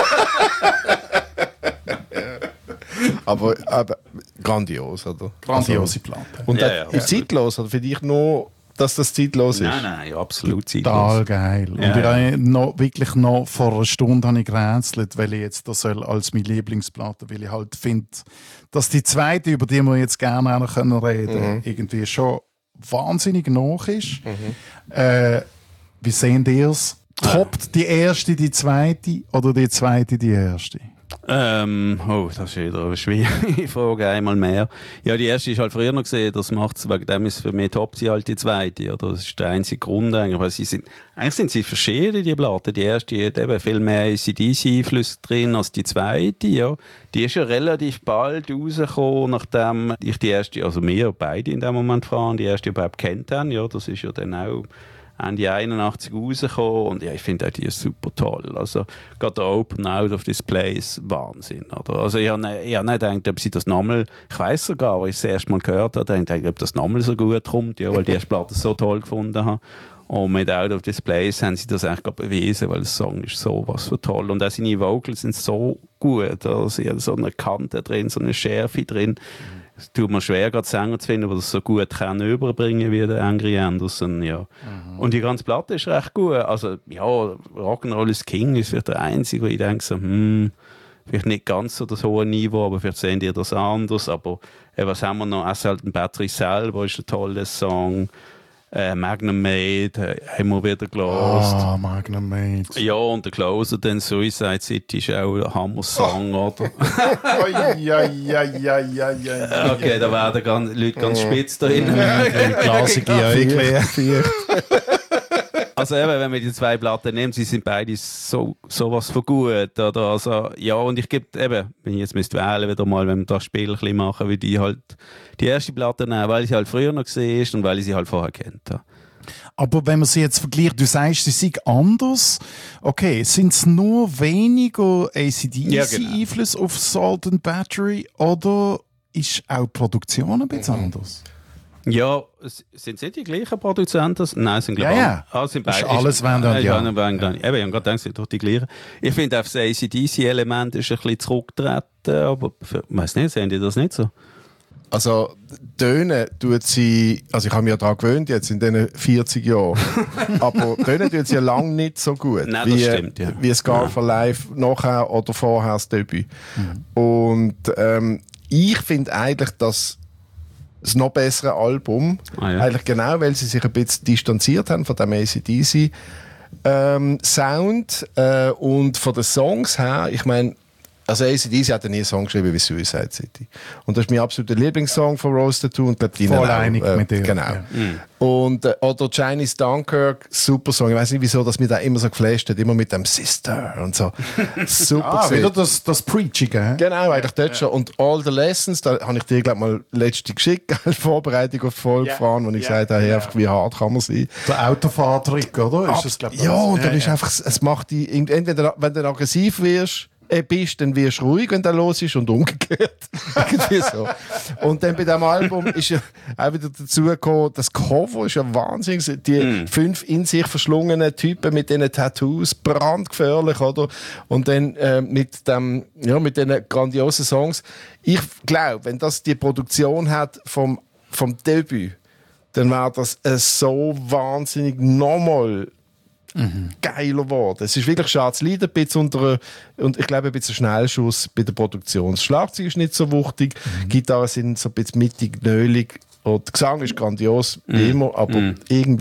Speaker 2: aber, aber grandios, oder?
Speaker 1: Grandiose Platte.
Speaker 2: Und
Speaker 3: ja,
Speaker 2: das
Speaker 3: ja,
Speaker 2: ist zeitlos, oder für dich nur, dass das zeitlos ist?
Speaker 3: Nein, nein, ja, absolut zeitlos.
Speaker 1: Total geil. Und
Speaker 3: ja,
Speaker 1: ich
Speaker 3: ja.
Speaker 1: habe noch, wirklich noch vor einer Stunde habe ich gerätselt, weil ich jetzt das soll als meine Lieblingsplatte, weil ich halt finde, dass die zweite, über die wir jetzt gerne auch noch reden können, mhm. irgendwie schon wahnsinnig nach ist. Mhm. Äh, wie sehen ihr es? Toppt die erste die zweite oder die zweite die erste?
Speaker 3: Ähm, oh, das ist wieder eine schwierige Frage, einmal mehr. Ja, die erste ist halt früher noch gesehen, das macht es, wegen dem ist für mich top sie halt die zweite, oder? Das ist der einzige Grund eigentlich, weil sie sind, eigentlich sind sie verschieden, die Platten. Die erste hat eben viel mehr A C D C-Einflüsse drin als die zweite, ja. Die ist ja relativ bald rausgekommen, nachdem ich die erste, also wir beide in dem Moment fahren, die erste überhaupt kennt haben, ja, das ist ja dann auch Ende einundachtzig rausgekommen und ja, ich finde auch die ist super toll. Also gerade der Open Out of This Place, Wahnsinn. Oder? Also ich habe nicht, hab nicht gedacht, ob sie das nochmal, ich weiss sogar, als ich das erste Mal gehört habe, dachte ich, ob das nochmal so gut kommt, ja, weil die erste Platte so toll gefunden habe. Und mit Out of This Place haben sie das eigentlich bewiesen, weil der Song ist so was für toll. Und auch seine Vocals sind so gut. Also sie haben so eine Kante drin, so eine Schärfe drin. Es tut mir schwer, gerade Sänger zu finden, die das so gut kann überbringen wie der Angry Anderson. Ja. Mhm. Und die ganze Platte ist recht gut. Also, ja, Rock'n'Roll is King ist vielleicht der einzige, wo ich denke, so, hm, vielleicht nicht ganz so das hohe Niveau, aber vielleicht sehen die das anders. Aber äh, was haben wir noch? Assault and Battery selber ist ein toller Song. Äh, Magnum Made äh, haben wir wieder gelost.
Speaker 1: Ah, Magnum Made.
Speaker 3: Ja, und der Closer, dann Suicide City ist auch ein Hammer-Song, oh. oder?
Speaker 1: ja, ja, ja, ja, ja.
Speaker 3: Okay, da werden ganz, Leute ganz spitz drin.
Speaker 1: Klassische Eichlein.
Speaker 3: Also eben, wenn man die zwei Platten nimmt, sie sind beide so sowas von gut, oder? Also, ja, und ich gebe eben, wenn ich jetzt müsste wählen wieder mal, wenn wir das Spiel ein bisschen machen, wie die halt die erste Platte nehmen, weil ich sie halt früher noch gesehen ist und weil ich sie halt vorher kennt habe.
Speaker 1: Aber wenn man sie jetzt vergleicht, du sagst, sie sind anders. Okay, sind es nur weniger A C D C-Einflüsse ja, genau. auf Salt and Battery oder ist auch die Produktion ein bisschen mhm. anders?
Speaker 3: Ja, sind es nicht die gleichen Produzenten? Nein, es sind glaube ich
Speaker 1: ja, ja.
Speaker 3: ah, sind beide.
Speaker 1: Ist alles wenn dann ja.
Speaker 3: ja. Eben, ich habe gerade gedacht, es sind doch die gleichen. Ich finde, auf das A C D C-Element ist ein bisschen zurückgetreten, aber ich weiss nicht, sehen die das nicht so?
Speaker 2: Also, Töne tut sie, also ich habe mich ja daran gewöhnt, jetzt in diesen vierzig Jahren, aber Töne tut sie ja lange nicht so gut,
Speaker 3: Nein,
Speaker 2: wie,
Speaker 3: das stimmt, ja.
Speaker 2: wie Scar for Life nachher oder vorher das Debüt. Mhm. Und ähm, ich finde eigentlich, dass das noch bessere Album, ah, ja. eigentlich genau, weil sie sich ein bisschen distanziert haben von dem A C D C ähm, Sound äh, und von den Songs her, ich meine, also A C D C hat ja nie einen Song geschrieben wie Suicide City. Und das ist mein absoluter Lieblingssong von Rose Tattoo und glaube,
Speaker 1: voll einig
Speaker 2: äh,
Speaker 1: mit dir.
Speaker 2: Genau.
Speaker 1: Ja.
Speaker 2: Mhm. Und, äh, oder Chinese Dunkirk, super Song. Ich weiß nicht, wieso, dass mir da immer so geflasht hat, immer mit dem Sister und so. Super.
Speaker 1: Ah, wieder das, das Preachige.
Speaker 2: Genau, eigentlich dort ja. schon. Und All the Lessons, da habe ich dir, glaube mal letzte geschickt, als Vorbereitung auf die Folge ja. gefahren, wo ich ja. gesagt habe, ja. wie hart kann man sein.
Speaker 1: Der Autofahrtrick, oder?
Speaker 2: Ist das, glaub, ja, und dann ja, ist ja. einfach, es macht die, entweder wenn du aggressiv wirst, bist, dann wirst du ruhig, wenn der los ist und umgekehrt. Irgendwie so. Und dann bei diesem Album ist ja auch wieder dazu gekommen, das Cover ist ja wahnsinnig. Die mm. fünf in sich verschlungenen Typen mit diesen Tattoos, brandgefährlich, oder? Und dann äh, mit dem, ja, mit diesen grandiosen Songs. Ich glaube, wenn das die Produktion hat vom, vom Debüt, dann wäre das äh, so wahnsinnig nochmal Mhm. geiler geworden. Es ist wirklich schade, es leidet ein bisschen unter, und ich glaube ein bisschen Schnellschuss bei der Produktion. Das Schlagzeug ist nicht so wuchtig, mhm. Gitarren sind so ein bisschen mittig, nölig und der Gesang ist grandios, wie mhm. immer, aber mhm. irgendwie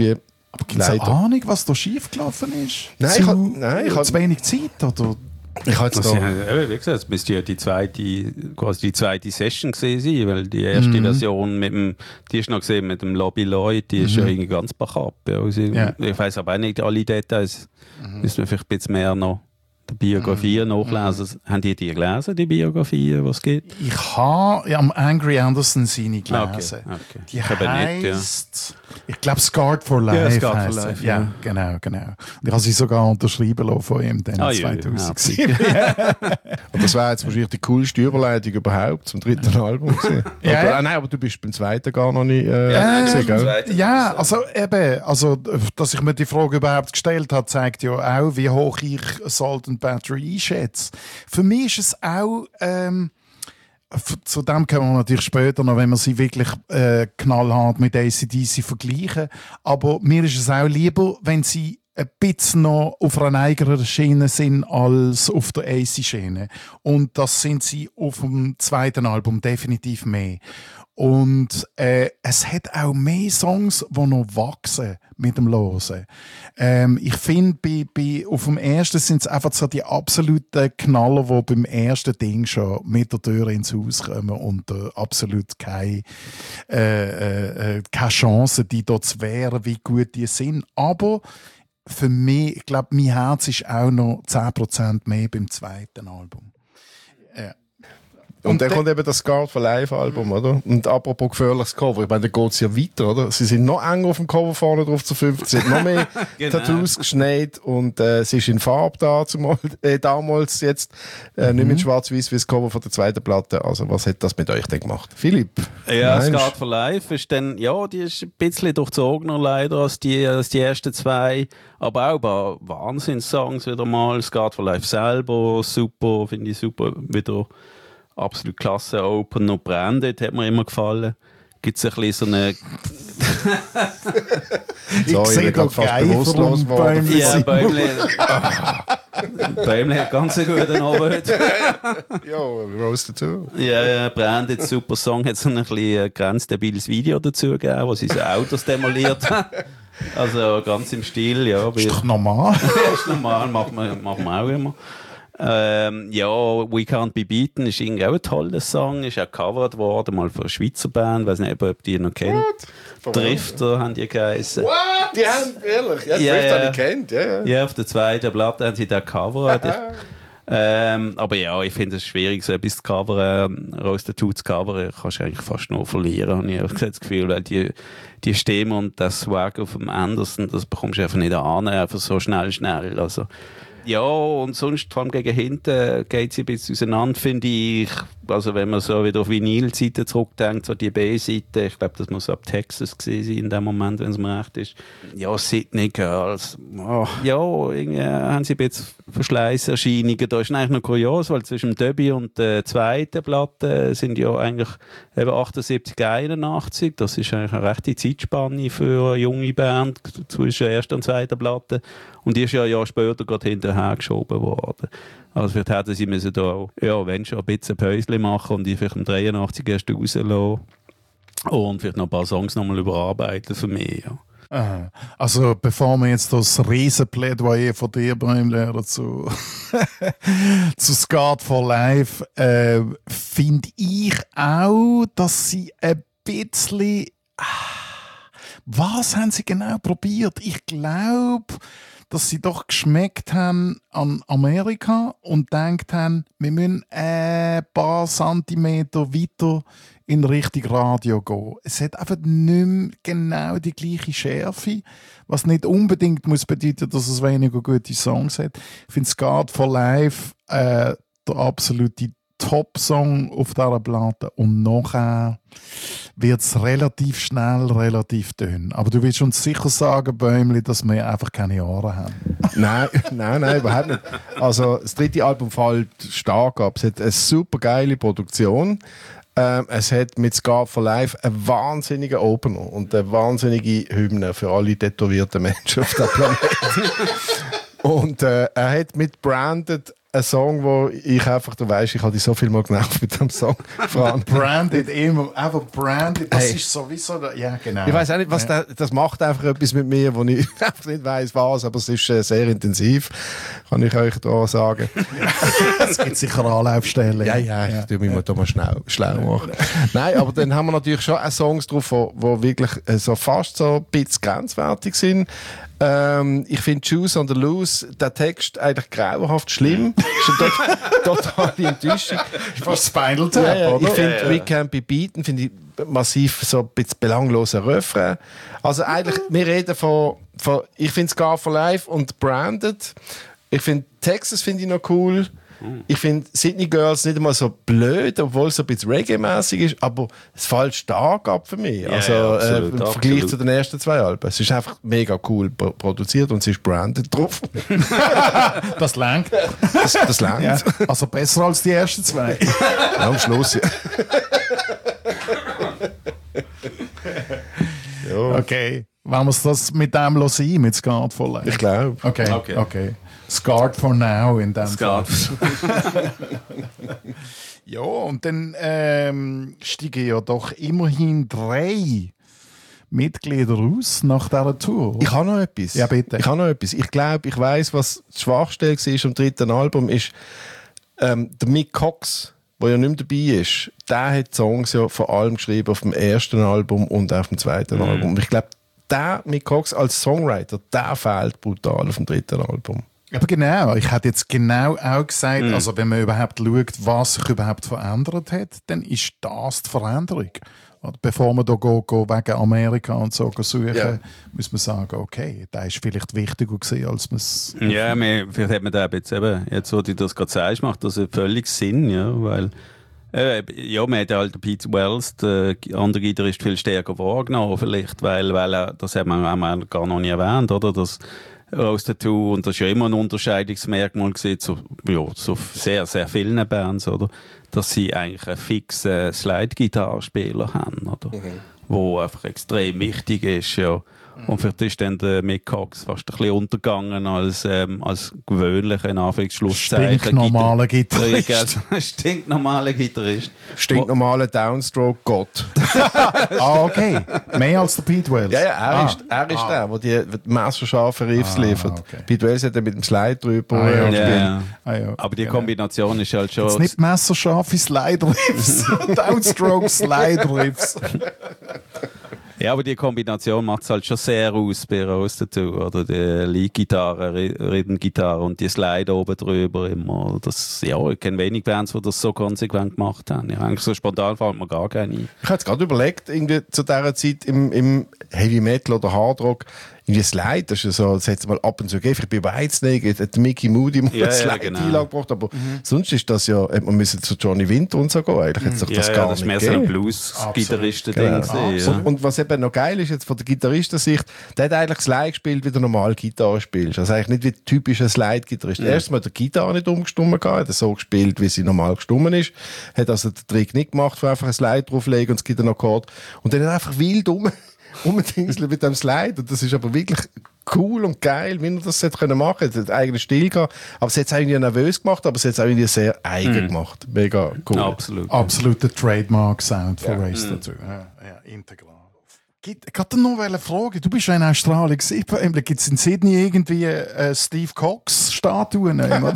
Speaker 1: Aber gibt es eine Ahnung, was da schiefgelaufen ist?
Speaker 2: Nein,
Speaker 1: zu,
Speaker 2: ich hab, nein, ich hab,
Speaker 1: zu wenig Zeit, oder?
Speaker 2: Ich habe jetzt
Speaker 3: also,
Speaker 2: da...
Speaker 3: ja, wie gesagt, es müsste ja die zweite, quasi die zweite Session gewesen sein, weil die erste mhm. Version mit dem, die ist noch gesehen mit dem Lobby Lloyd, die mhm. ist ja irgendwie ganz backup. Also, yeah. Ich weiss aber auch nicht alle Details. Mhm. Müssen wir vielleicht ein bisschen mehr noch die Biografien mhm. nachlesen. Mhm. Haben die die gelesen, die Biografien, was es gibt?
Speaker 1: Ich habe ja, am Angry Anderson seine gelesen.
Speaker 3: Okay, okay.
Speaker 1: Die ich heisst, ja. ich glaube Scarred for Life.
Speaker 3: Ja, Scarred for Life,
Speaker 1: ja. ja. Genau, genau. Und ich habe sie sogar unterschrieben lassen von ihm dann
Speaker 3: ah,
Speaker 1: zweitausend.
Speaker 3: Ja,
Speaker 2: ja. Und das wäre jetzt wahrscheinlich die coolste Überleitung überhaupt zum dritten Album. ja, aber, ja. Nein, aber du bist beim zweiten gar noch nicht äh,
Speaker 1: ja, gesehen, gell? Ja, also eben, also, dass ich mir die Frage überhaupt gestellt habe, zeigt ja auch, wie hoch ich Salt and Battery einschätze. Für mich ist es auch, ähm, zu dem kommen wir natürlich später noch, wenn wir sie wirklich äh, knallhart mit A C D C vergleichen. Aber mir ist es auch lieber, wenn sie ein bisschen noch auf einer eigenen Schiene sind als auf der A C-Schiene. Und das sind sie auf dem zweiten Album definitiv mehr. Und äh, es hat auch mehr Songs, die noch wachsen mit dem Hören. Ähm, ich finde, bei, bei, auf dem ersten sind es einfach so die absoluten Knaller, die beim ersten Ding schon mit der Tür ins Haus kommen und äh, absolut keine, äh, äh, keine Chance, die dort zu wehren, wie gut die sind. Aber für mich, ich glaube, mein Herz ist auch noch zehn Prozent mehr beim zweiten Album. Ja.
Speaker 2: Und, und dann kommt eben das Scarred for Life Album, oder? Und apropos gefährliches Cover, ich meine, da geht es ja weiter, oder? Sie sind noch enger auf dem Cover vorne drauf zu fünf, sie hat noch mehr genau. Tattoos geschneit und äh, sie ist in Farbe da, zumal, äh, damals jetzt, äh, mhm. nicht mit schwarz-weiß wie das Cover von der zweiten Platte. Also was hat das mit euch denn gemacht? Philipp?
Speaker 3: Ja, Scarred for Life ist dann, ja, die ist ein bisschen durchzogener leider als die, als die ersten zwei, aber auch ein paar Wahnsinns-Songs wieder mal. Scarred for Life selber, super, finde ich super, wieder absolut klasse. Open und Branded hat mir immer gefallen. Gibt es ein bisschen so eine...
Speaker 1: ich so, sehe gerade fast bewusstlos
Speaker 3: worden. Ja, Bäumle... Bäumle hat ganz einen guten Abend.
Speaker 2: Ja, Roasted too.
Speaker 3: Ja, ja, Branded, super Song. Hat so ein bisschen ein grenzstabiles Video dazu gegeben, wo sie so Autos demoliert haben. Also ganz im Stil, ja.
Speaker 1: Ist doch normal.
Speaker 3: Ist normal, machen wir, machen wir auch immer. Ähm, ja, We Can't Be Beaten ist irgendwie auch ein toller Song, ist auch gecovert worden, mal von einer Schweizer Band, weiß nicht, ob die noch kennt. What? Drifter haben die geheißen.
Speaker 2: What? Die haben, ehrlich? Ja,
Speaker 3: ja,
Speaker 2: Drifter
Speaker 3: ja.
Speaker 2: habe ich kennt, ja, ja.
Speaker 3: Ja, auf der zweiten Platte haben sie da gecovert. ähm, aber ja, ich finde es schwierig, so etwas zu covern, Roasted Two zu covern, kannst du eigentlich fast nur verlieren, habe ich das Gefühl, weil die, die Stimme und das Swag auf dem Anderson, das bekommst du einfach nicht an, einfach so schnell, schnell, also. Ja, und sonst, vor allem gegen hinten, geht sie ein bisschen auseinander, finde ich. Also, wenn man so wieder auf Vinyl-Seite zurückdenkt, so die B-Seite, ich glaube, das muss ab Texas gewesen sein in dem Moment, wenn es mir recht ist. Ja, Sydney Girls. Oh, ja, irgendwie haben sie ein bisschen Verschleißerscheinungen. Da ist eigentlich noch kurios, weil zwischen dem Debüt und der zweiten Platte sind ja eigentlich eben achtundsiebzig, einundachtzig. Das ist eigentlich eine rechte Zeitspanne für eine junge Band zwischen der ersten und zweiten Platte. Und die ist ja ein Jahr später gerade hinterher geschoben worden. Also vielleicht hätten sie müssen da auch, ja, wenn schon ein bisschen Päuschen machen und die vielleicht im dreiundachtzig erst rauslassen. Und vielleicht noch ein paar Songs nochmal überarbeiten für mich, ja.
Speaker 1: Aha. Also bevor wir jetzt das Riesenplädoyer von dir, Bäumle, zu, zu Scarred for Life, äh, finde ich auch, dass sie ein bisschen... Was haben sie genau probiert? Ich glaube, dass sie doch geschmeckt haben an Amerika und gedacht haben, wir müssen ein paar Zentimeter weiter in Richtung Radio gehen. Es hat einfach nicht mehr genau die gleiche Schärfe, was nicht unbedingt muss bedeuten, dass es weniger gute Songs hat. Ich finde Scarred for Life äh, der absolute Top-Song auf dieser Platte und nachher wird es relativ schnell, relativ dünn. Aber du willst uns sicher sagen, Bäumli, dass wir einfach keine Ohren haben.
Speaker 2: Nein, nein, nein, überhaupt nicht. Also das dritte Album fällt stark ab. Es hat eine super geile Produktion. Ähm, es hat mit Scarred for Life einen wahnsinnigen Opener und eine wahnsinnige Hymne für alle tätowierten Menschen auf dem Planeten. Und äh, er hat mit Branded ein Song, wo ich einfach, du weißt, ich habe dich so viel mal genervt mit dem Song.
Speaker 1: Branded, immer, einfach branded, das
Speaker 2: Hey.
Speaker 1: ist sowieso, da, ja genau.
Speaker 2: Ich weiß auch nicht, was
Speaker 1: ja.
Speaker 2: der, das macht einfach etwas mit mir, wo ich einfach nicht weiss, was, aber es ist äh, sehr intensiv, kann ich euch da sagen.
Speaker 1: Es gibt sicher Anlaufstellen.
Speaker 2: Ja, ja, ich tue mich mal da mal schnell, schlau machen. Nein, aber dann haben wir natürlich schon auch Songs drauf, die wirklich äh, so fast so ein bisschen grenzwertig sind. Ähm, ich finde Choose on the Loose, der Text eigentlich grauenhaft schlimm. Ist eine tot- totale Enttäuschung.
Speaker 1: Fast Spinal Tap,
Speaker 2: Ja, ja,
Speaker 1: oder?
Speaker 2: ich finde
Speaker 3: Ja, ja.
Speaker 2: We Can't Be Beaten finde ich massiv so ein bisschen belangloser Refrain. Also eigentlich, wir reden von, von ich finde Scar for Life und Branded. Ich finde Texas finde ich noch cool. Ich finde Sydney Girls nicht einmal so blöd, obwohl es so ein bisschen Reggae-mäßig ist, aber es fällt stark ab für mich.
Speaker 3: Ja,
Speaker 2: also
Speaker 3: ja,
Speaker 2: äh,
Speaker 3: absolut,
Speaker 2: im Vergleich
Speaker 3: absolut.
Speaker 2: zu den ersten zwei Alben. Es ist einfach mega cool pro- produziert und es ist branded drauf.
Speaker 1: Das langt.
Speaker 2: Das, das lernt.
Speaker 1: Ja. Also besser als die ersten zwei.
Speaker 2: Ja, am Schluss. Ja. ja.
Speaker 1: Okay. Wollen wir das mit dem lassen, mit Scarred for Life?
Speaker 2: Ich glaube.
Speaker 1: Okay, okay.
Speaker 3: Okay.
Speaker 1: okay. Scarred for now in dem Fall.
Speaker 3: Scarred.
Speaker 1: Ja, und dann ähm, steigen ja doch immerhin drei Mitglieder aus nach dieser Tour.
Speaker 2: Ich habe noch etwas.
Speaker 1: Ja, bitte.
Speaker 2: Ich habe noch etwas. Ich glaube, ich weiss, was die Schwachstelle war am dritten Album, ist ähm, der Mick Cox, der ja nicht mehr dabei ist. Der hat Songs ja vor allem geschrieben auf dem ersten Album und auf dem zweiten
Speaker 3: Mhm.
Speaker 2: Album. Und ich glaube, der Mick Cox als Songwriter, der fehlt brutal auf dem dritten Album.
Speaker 1: Aber genau, ich hätte jetzt genau auch gesagt,
Speaker 3: Mhm.
Speaker 1: also wenn man überhaupt schaut, was sich überhaupt verändert hat, dann ist das die Veränderung. Oder bevor man da go, go wegen Amerika und so go suchen,
Speaker 2: Ja.
Speaker 1: muss man sagen, okay, der ist vielleicht wichtiger gewesen, als man es...
Speaker 3: Ja, wir, vielleicht hat man da jetzt eben, jetzt wo du das gerade sagst, macht das völlig Sinn, ja, weil äh, ja, man hat ja halt den Pete Wells, der andere Gitarrist, viel stärker wahrgenommen, vielleicht, weil, weil er, das haben wir, haben wir gar noch nie erwähnt, oder, das Rose Tattoo, und das ist ja immer ein Unterscheidungsmerkmal gewesen, zu, ja, zu sehr, sehr vielen Bands, oder, dass sie eigentlich einen fixen Slide-Gitarrespieler haben, oder, wo einfach extrem wichtig ist, ja. Und vielleicht ist dann der Mick Cox fast ein bisschen untergegangen als, ähm, als gewöhnlicher, in Anführungszeichen,
Speaker 1: Stinknormaler Gitarrist.
Speaker 3: Gitarrist. Stinknormaler Gitarrist.
Speaker 2: Stinknormaler Downstroke-Gott.
Speaker 1: Ah, okay. Mehr als der Pete Wells.
Speaker 2: Ja, ja, er
Speaker 1: Ah.
Speaker 2: ist, er ist der, der die, die messerscharfen Riffs
Speaker 1: Ah,
Speaker 2: liefert.
Speaker 1: okay.
Speaker 2: Pete Wells hat dann mit dem Slide drüber
Speaker 1: Ah, ja,
Speaker 2: äh,
Speaker 1: okay.
Speaker 2: gespielt.
Speaker 3: Ja.
Speaker 1: Ah, ja.
Speaker 3: Aber die
Speaker 1: Genau.
Speaker 3: Kombination ist halt schon...
Speaker 1: Jetzt nicht messerscharfe Slide-Riffs, Downstroke Slide-Riffs.
Speaker 3: Ja, aber die Kombination macht es halt schon sehr aus bei Rose Tattoo, oder die Lead-Gitarre, Rhythm-Gitarre und die Slide oben drüber immer. Das, ja, ich kenne wenig Bands, die das so konsequent gemacht haben. Ja, eigentlich so spontan fällt mir gar keine ein.
Speaker 2: Ich habe jetzt gerade überlegt, irgendwie zu dieser Zeit im, im Heavy Metal oder Hard Rock, irgendwie Slide, das ist ja so, das hat es mal ab und zu gegeben. Ich bin bei Whitesnake, hat Mickey Moody mal
Speaker 3: Ja,
Speaker 2: eine
Speaker 3: ja,
Speaker 2: Slide
Speaker 3: genau.
Speaker 2: Einlage gebracht, aber sonst ist das ja, hat man müssen zu Johnny Winter und so gehen. Eigentlich hat es doch
Speaker 3: Ja,
Speaker 2: das
Speaker 3: ja,
Speaker 2: gar
Speaker 3: das ist
Speaker 2: nicht
Speaker 3: mehr so ein
Speaker 2: gegeben.
Speaker 3: Blues-Gitarristen-Ding.
Speaker 2: Genau.
Speaker 3: gewesen,
Speaker 2: Und, und was eben noch geil ist jetzt von der Gitarristensicht, der hat eigentlich Slide gespielt, wie du normal Gitarre spielst. Also eigentlich nicht wie der typische Slide-Gitarrist.
Speaker 3: Mhm.
Speaker 2: Erstmal hat der Gitarre nicht umgestummen gehabt, hat er so gespielt, wie sie normal gestummen ist. Hat also den Trick nicht gemacht, wo einfach ein Slide drauflegen und es gibt einen Akkord. Und dann hat er einfach wild um, umdingseln mit dem Slide. Und das ist aber wirklich cool und geil, wie er das hätte können machen. Er hat eigenen Stil gehabt. Aber es hat es irgendwie nervös gemacht, aber es hat es auch irgendwie sehr eigen gemacht. Mega cool.
Speaker 3: ja. Absolut.
Speaker 1: Absoluter Trademark-Sound von
Speaker 2: Ja.
Speaker 1: Race dazu. Ja, ja, integral. Gibt- Ich wollte noch eine Frage. Du bist ja in Australien gewesen. Gibt es in Sydney irgendwie äh, Steve Cox-Statuen?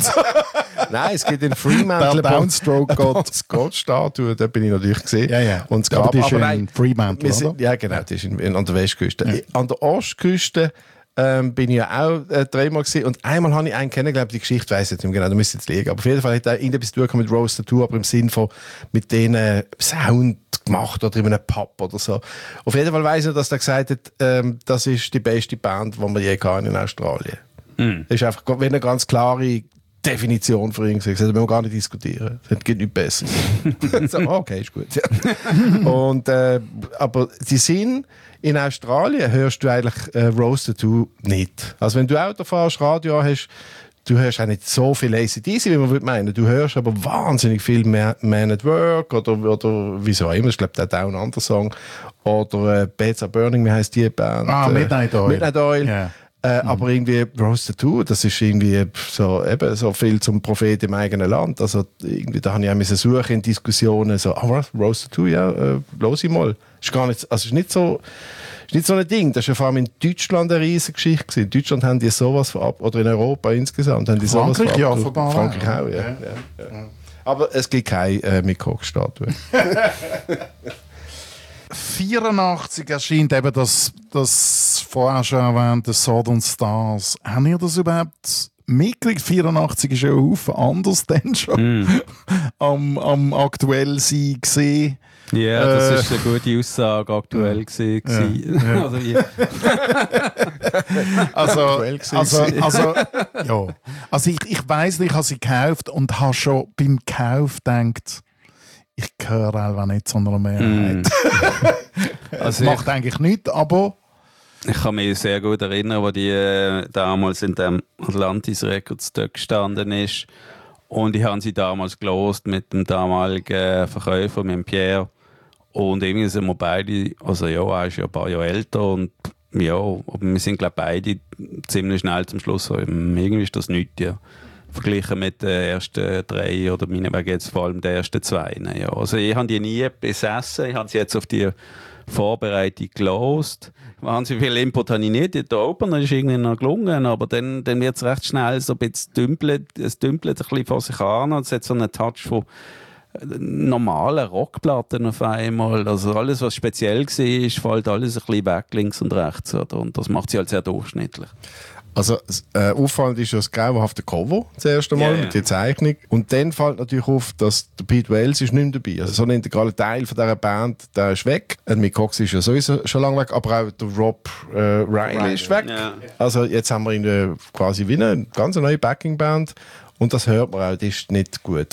Speaker 2: Nein, es gibt in Fremantle
Speaker 1: Der Downstroke
Speaker 2: Gott, Gott Statue, da bin ich natürlich gesehen.
Speaker 1: Ja, ja.
Speaker 2: Und es
Speaker 1: Aber
Speaker 2: gab,
Speaker 1: die ist
Speaker 2: aber
Speaker 1: in
Speaker 2: nein,
Speaker 1: Fremantle,
Speaker 2: wir sind,
Speaker 1: oder?
Speaker 2: ja genau, die ist in, in, an der Westküste. An der Ostküste ähm, bin ich ja auch äh, dreimal gesehen und einmal habe ich einen kennengelernt, die Geschichte weiss ich jetzt nicht mehr genau, da müsste jetzt liegen. Aber auf jeden Fall hat er irgendetwas zu tun mit Rose Tattoo, aber im Sinn von mit denen Sound gemacht oder in einem Pub oder so. Auf jeden Fall weiss ich, dass er gesagt hat, ähm, das ist die beste Band, die wir je hatten in Australien.
Speaker 3: Mhm.
Speaker 2: Das ist einfach wie eine ganz klare Definition für ihn gesagt. Das müssen wir gar nicht diskutieren. Es geht nichts besser. So, okay, ist gut. Ja. Und, äh, aber die sind in Australien hörst du eigentlich äh, Rose Tattoo nicht. Also wenn du Auto fährst, Radio hast, du hörst auch nicht so viel A C D C, wie man würde meinen. Du hörst aber wahnsinnig viel Man, Man at Work oder, oder wieso auch immer. Ich glaube, der hat auch einen anderen Song. Oder äh, Beds Are Burning, wie heisst die Band?
Speaker 1: Ah,
Speaker 2: Äh,
Speaker 1: Midnight Oil.
Speaker 2: Midnight Oil.
Speaker 1: Ja.
Speaker 2: Äh, mhm. Aber irgendwie Rose Tattoo, das ist irgendwie so, eben, so viel zum Prophet im eigenen Land. Also irgendwie, da habe ich auch müssen suchen in Diskussionen, so, ah was, Rose Tattoo, ja, äh, los ich mal. Ist gar nicht, also ist nicht so, ist nicht so ein Ding. Das war ja vor allem in Deutschland eine riesige Geschichte. In Deutschland haben die sowas ab, oder in Europa insgesamt haben die sowas
Speaker 1: Frankreich, ja,
Speaker 2: von Frankreich auch, ja. ja. ja, ja. Aber es gibt keine äh, Mikro-Statue.
Speaker 1: vierundachtzig erscheint eben das, das vorher schon erwähnte Southern Stars. Haben ihr das überhaupt mitgekriegt? vierundachtzig ist ja ein Haufen anders denn schon mm. am, am aktuell sein gesehen.
Speaker 3: Ja, yeah, das äh, ist eine gute Aussage, aktuell gesehen.
Speaker 1: Ja, ja. also, ja. also, also, also, ja. also ich, ich weiss, ich habe sie gekauft und habe schon beim Kauf gedacht, ich gehöre einfach nicht zu einer Mehrheit. Mm. also macht ich, eigentlich nichts, aber...
Speaker 3: Ich kann mich sehr gut erinnern, wo die äh, damals in dem Atlantis Records dort gestanden ist. Und ich habe sie damals gelost mit dem damaligen Verkäufer, mit dem Pierre. Und irgendwie sind wir beide, also ja, er ist ja ein paar Jahre älter und ja, aber wir sind glaube beide ziemlich schnell zum Schluss so, irgendwie ist das nichts, ja. Verglichen mit den ersten drei oder meinetwegen jetzt vor allem den ersten zwei. Ja. Also ich habe die nie besessen, ich habe sie jetzt auf die Vorbereitung gelost. Wahnsinnig viel Input habe ich nicht, der Opener ist irgendwie noch gelungen, aber dann, dann wird es recht schnell so ein bisschen dümpelt, es dümpelt ein bisschen vor sich an und es hat so einen Touch von normalen Rockplatten auf einmal. Also alles, was speziell war, fällt alles ein bisschen weg, links und rechts. Oder? Und das macht sie halt sehr durchschnittlich.
Speaker 2: Also äh, auffallend ist ja das grauenhafte Cover das erste Mal, yeah, mit der Zeichnung. Und dann fällt natürlich auf, dass der Pete Wales ist nicht mehr dabei. Also so ein integraler Teil von dieser Band, der ist weg. Und Mick Cox ist ja sowieso schon lange weg, aber auch der Rob äh, Riley right. ist weg. Yeah. Also jetzt haben wir ihn quasi wie eine ganz neue Backing-Band. Und das hört man auch, das ist nicht gut.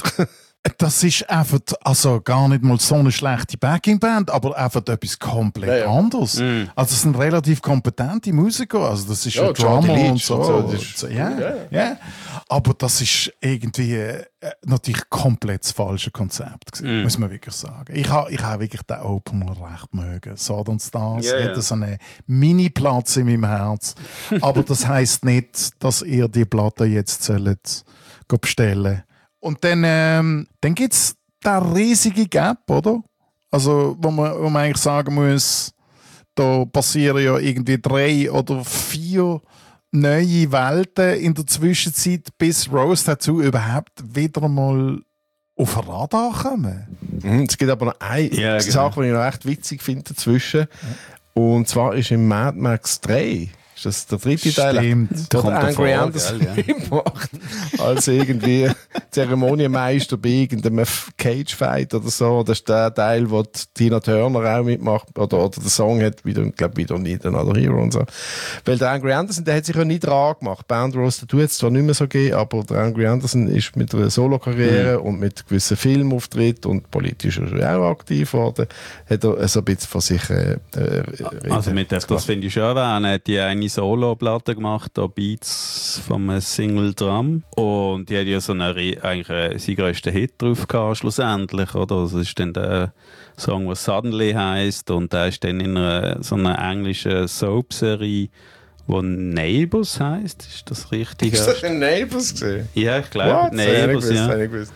Speaker 1: Das ist einfach, also gar nicht mal so eine schlechte Backing-Band, aber einfach etwas komplett ja, ja. anderes. Mm. Also es sind relativ kompetente Musiker, also das ist ja, ein Drummer und so. Und so. Das ist, so ja, ja. ja. Aber das ist irgendwie äh, natürlich komplett das falsche Konzept, mm. muss man wirklich sagen. Ich habe ich ha wirklich den Opener recht mögen. Southern Stars yeah, hat so einen Mini-Platz in meinem Herz. Aber das heisst nicht, dass ihr die Platte jetzt sollt bestellen. Und dann, ähm, dann gibt es den riesigen Gap, oder? Also, wo man, wo man eigentlich sagen muss, da passieren ja irgendwie drei oder vier neue Welten in der Zwischenzeit, bis Rose Tattoo überhaupt wieder mal auf den Radar kommen.
Speaker 2: Mhm, es gibt aber noch eine ja, Sache, genau. die ich noch echt witzig finde dazwischen. Ja. Und zwar ist im Mad Max drei. Das ist der dritte Teil.
Speaker 1: Stimmt.
Speaker 2: Der Angry Anderson gemacht. Als irgendwie Zeremonienmeister bei irgendeinem Cage-Fight oder so. Das ist der Teil, wo Tina Turner auch mitmacht. Oder, oder der Song hat wieder, ich glaube, wieder nicht Another Hero und so. Weil der Angry Anderson, der hat sich ja nie dran gemacht. Band Rose Tattoo hat es zwar nicht mehr so gegeben, aber der Angry Anderson ist mit einer Solo-Karriere mhm. und mit gewissen Filmauftritten und politisch auch aktiv geworden. Hat er so ein bisschen von sich äh,
Speaker 3: Also mit das, das finde ich schon erwähnen. Er hat die eine Solo-Platte gemacht, da Beats vom Single Drum. Und die hat ja so eine, eigentlich einen, seinen grössten Hit drauf gehabt, schlussendlich, oder? Das ist dann der Song, der Suddenly heisst. Und der ist dann in einer, so einer englischen Soap-Serie, die Neighbours heisst. Ist das richtig?
Speaker 2: Ist das ein Neighbours gesehen?
Speaker 3: Ja, ich glaube, Neighbours,
Speaker 2: ja.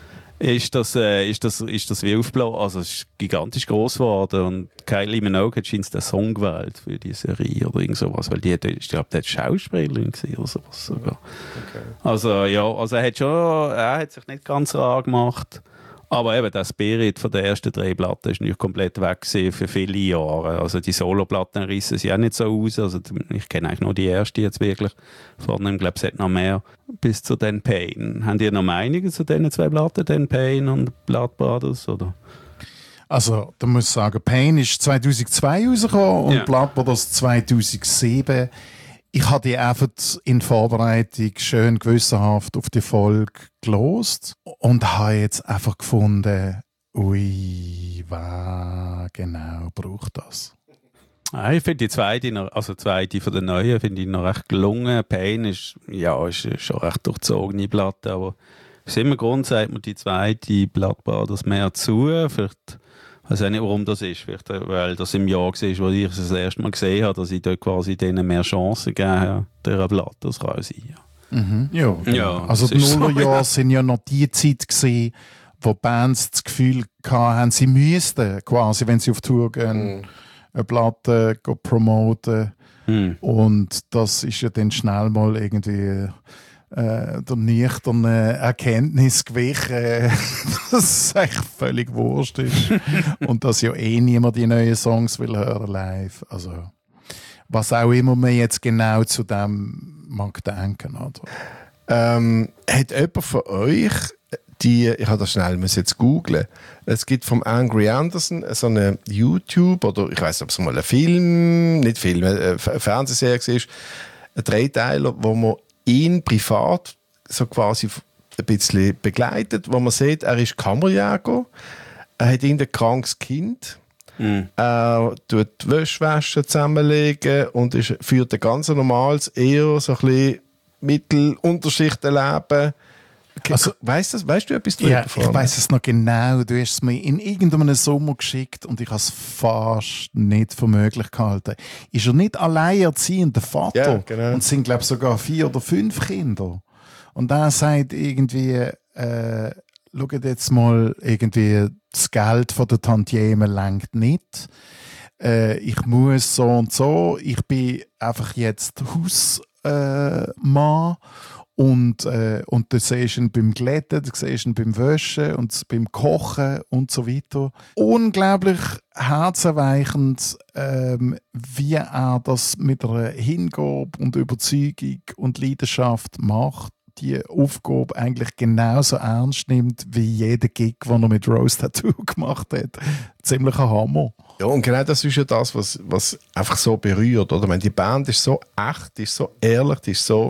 Speaker 3: Ist das, äh, ist das, ist das wie aufgeblasen? Also, es ist gigantisch gross geworden. Und Kylie Minogue hat scheinbar den Song gewählt für die Serie oder irgend sowas. Weil die hat, ich glaube, die hat Schauspielerin gewesen oder sowas sogar. Okay. Also, ja, also er hat schon, er hat sich nicht ganz rar gemacht. Aber eben, der Spirit von der ersten drei Platten ist nicht komplett weg für viele Jahre. Also, die Solo-Platten rissen sie auch nicht so aus. Also, ich kenne eigentlich nur die erste jetzt wirklich. Vorne, ich glaube, es hat noch mehr. Bis zu Dan Payne. Habt ihr noch Meinungen zu diesen zwei Platten, Dan Payne und Blood Brothers, oder?
Speaker 1: Also, da muss ich sagen, Payne ist zweitausendzwei rausgekommen und ja. Blood Brothers zweitausendsieben. Ich habe die einfach in Vorbereitung schön gewissenhaft auf die Folge gelost und habe jetzt einfach gefunden, ui, was genau braucht das?
Speaker 3: Ah, ich finde die zweite, noch, also die zweite von den neuen, finde ich noch recht gelungen. Payne ist, ja, ist schon recht durchzogene Platte, aber aus immer Grund sagt man die zweite Blood Brothers mehr zu. Vielleicht Ich weiß auch nicht, warum das ist. Vielleicht, weil das im Jahr war, wo ich es das erste Mal gesehen habe, dass ich dort quasi denen mehr Chancen gegeben habe, dieser Blatt. Das kann auch sein, ja.
Speaker 1: Mhm. Ja,
Speaker 3: ja,
Speaker 1: also die
Speaker 3: so,
Speaker 1: Nullerjahre
Speaker 3: ja.
Speaker 1: sind ja noch die Zeit gewesen, wo Bands das Gefühl hatten, sie müssten quasi, wenn sie auf Tour gehen, mm. eine Platte go promoten. Mm. Und das ist ja dann schnell mal irgendwie äh, der nüchternen Erkenntnis gewichen, dass es echt völlig wurscht ist. Und dass ja eh niemand die neuen Songs will hören live. Also, was auch immer man jetzt genau zu dem mag denken. Oder?
Speaker 2: Ähm, hat jemand von euch die, ich habe das schnell muss jetzt googlen. Es gibt vom Angry Anderson so eine YouTube oder ich weiß nicht, ob es mal ein Film, nicht Film, eine Fernsehserie ist, ein Dreiteiler, wo man ihn privat so quasi ein bisschen begleitet, wo man sieht, er ist Kammerjäger, er hat irgendein krankes Kind. Mm. Er tut die Wäsche zusammenlegen und ist, führt ein ganz normales, eher so ein bisschen Mittelunterschichtenleben. Also, weißt, das, weißt du etwas darüber?
Speaker 1: Ja, ich weiss es noch genau. Du hast es mir in irgendeinem Sommer geschickt und ich habe es fast nicht für möglich gehalten. Ist er nicht alleinerziehender Vater?
Speaker 2: Ja, genau.
Speaker 1: Und es sind, glaube ich, sogar vier oder fünf Kinder. Und er sagt irgendwie, äh, schaut jetzt mal, irgendwie das Geld von der Tantiemen reicht nicht. Äh, ich muss so und so. Ich bin einfach jetzt Hausmann. Äh, Und, äh, und du siehst ihn beim Glätten, du siehst ihn beim Waschen und beim Kochen und so weiter. Unglaublich herzerweichend, ähm, wie er das mit einer Hingabe und Überzeugung und Leidenschaft macht. Die Aufgabe eigentlich genauso ernst nimmt wie jeder Gig, den er mit Rose Tattoo gemacht hat. Ziemlicher Hammer.
Speaker 2: Ja, und genau das ist ja das, was, was einfach so berührt. Oder? Ich meine, die Band ist so echt, die ist so ehrlich, die ist so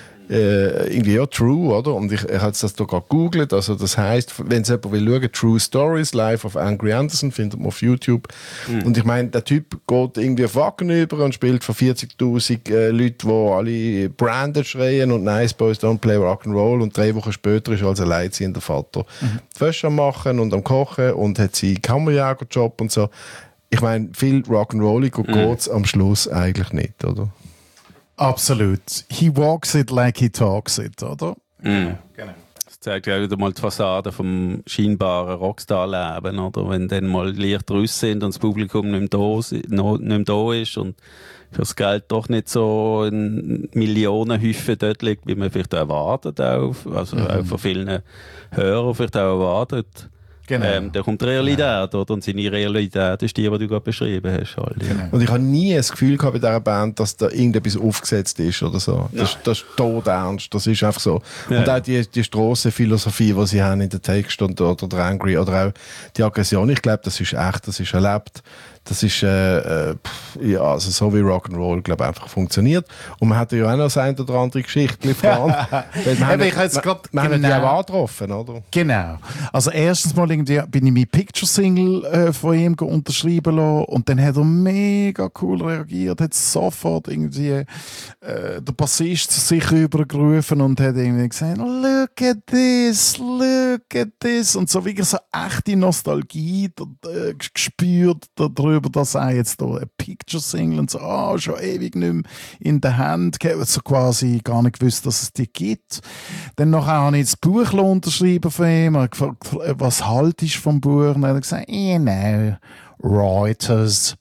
Speaker 2: Äh, irgendwie ja true, oder? Und ich, ich habe das hier gerade gegoogelt, also das heisst, wenn es jemand will schauen, True Stories live auf Angry Anderson, findet man auf YouTube. Mhm. Und ich meine, der Typ geht irgendwie auf Wacken über und spielt vor vierzigtausend äh, Leuten, die alle Branded schreien und Nice Boys Don't Play Rock'n'Roll, und drei Wochen später ist er als alleinziehender Vater mhm. die Wäsche am Machen und am Kochen und hat seinen Kammerjägerjob und so. Ich meine, viel Rock'n'Rollig mhm. geht es am Schluss eigentlich nicht, oder?
Speaker 1: Absolut. He walks it like he talks it, oder?
Speaker 3: Mm. Genau. Das zeigt ja wieder mal die Fassade vom scheinbaren Rockstar-Leben, oder? Wenn dann mal Lichter raus sind und das Publikum nicht mehr da, nicht mehr da ist und für das Geld doch nicht so in Millionenhäufen dort liegt, wie man vielleicht erwartet, auch, also mhm. auch von vielen Hörern vielleicht auch erwartet. Genau. Ähm, da kommt die Realität, genau. Oder? Und seine Realität ist die, die du gerade beschrieben hast. Halt.
Speaker 2: Genau. Und ich habe nie das Gefühl gehabt bei dieser Band, dass da irgendetwas aufgesetzt ist oder so. Das, das ist todernst, das ist einfach so. Ja. Und auch die, die Strassenphilosophie, die sie haben in den Text und, oder der Angry oder auch die Aggression, ich glaube, das ist echt, das ist erlebt. Das ist äh, äh, ja, also so wie Rock'n'Roll, glaube ich, einfach funktioniert. Und man hat ja auch noch das eine oder andere Geschichte gefahren. wir haben,
Speaker 1: ich jetzt
Speaker 2: wir,
Speaker 1: grad,
Speaker 2: wir
Speaker 1: genau.
Speaker 2: haben die auch angetroffen, oder?
Speaker 1: Genau. Also erstens mal irgendwie bin ich mein Picture-Single äh, von ihm unterschreiben lassen und dann hat er mega cool reagiert, hat sofort irgendwie äh, der Bassist zu sich rübergerufen und hat irgendwie gesagt, look at this, look at this, und so wirklich so echte Nostalgie äh, gespürt darüber, dass er jetzt da ein Picture-Single und so, ah, oh, schon ewig nicht mehr in der Hand gehabt, so quasi gar nicht gewusst, dass es die gibt. Dann nachher habe ich das Buch unterschrieben von ihm, habe gefragt, was haltest du vom Buch? Und er hat gesagt, you know, Reuters.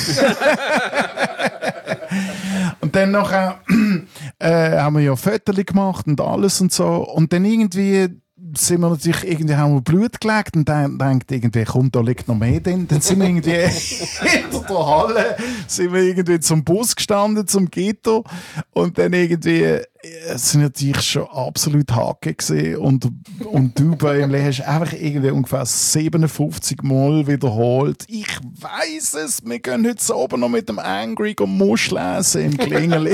Speaker 1: Und dann nachher äh, haben wir ja Fotos gemacht und alles und so, und dann irgendwie sind wir natürlich irgendwie, haben wir Blut gelegt und dann denkt irgendwie, komm, da liegt noch mehr drin. Dann sind wir irgendwie hinter der Halle, sind wir irgendwie zum Bus gestanden, zum Ghetto, und dann irgendwie es sind natürlich schon absolut Hacke gesehen, und, und du bei ihm hast einfach irgendwie ungefähr siebenundfünfzig Mal wiederholt. Ich weiss es, wir gehen heute so oben noch mit dem Angry Musch lesen im Klingeli.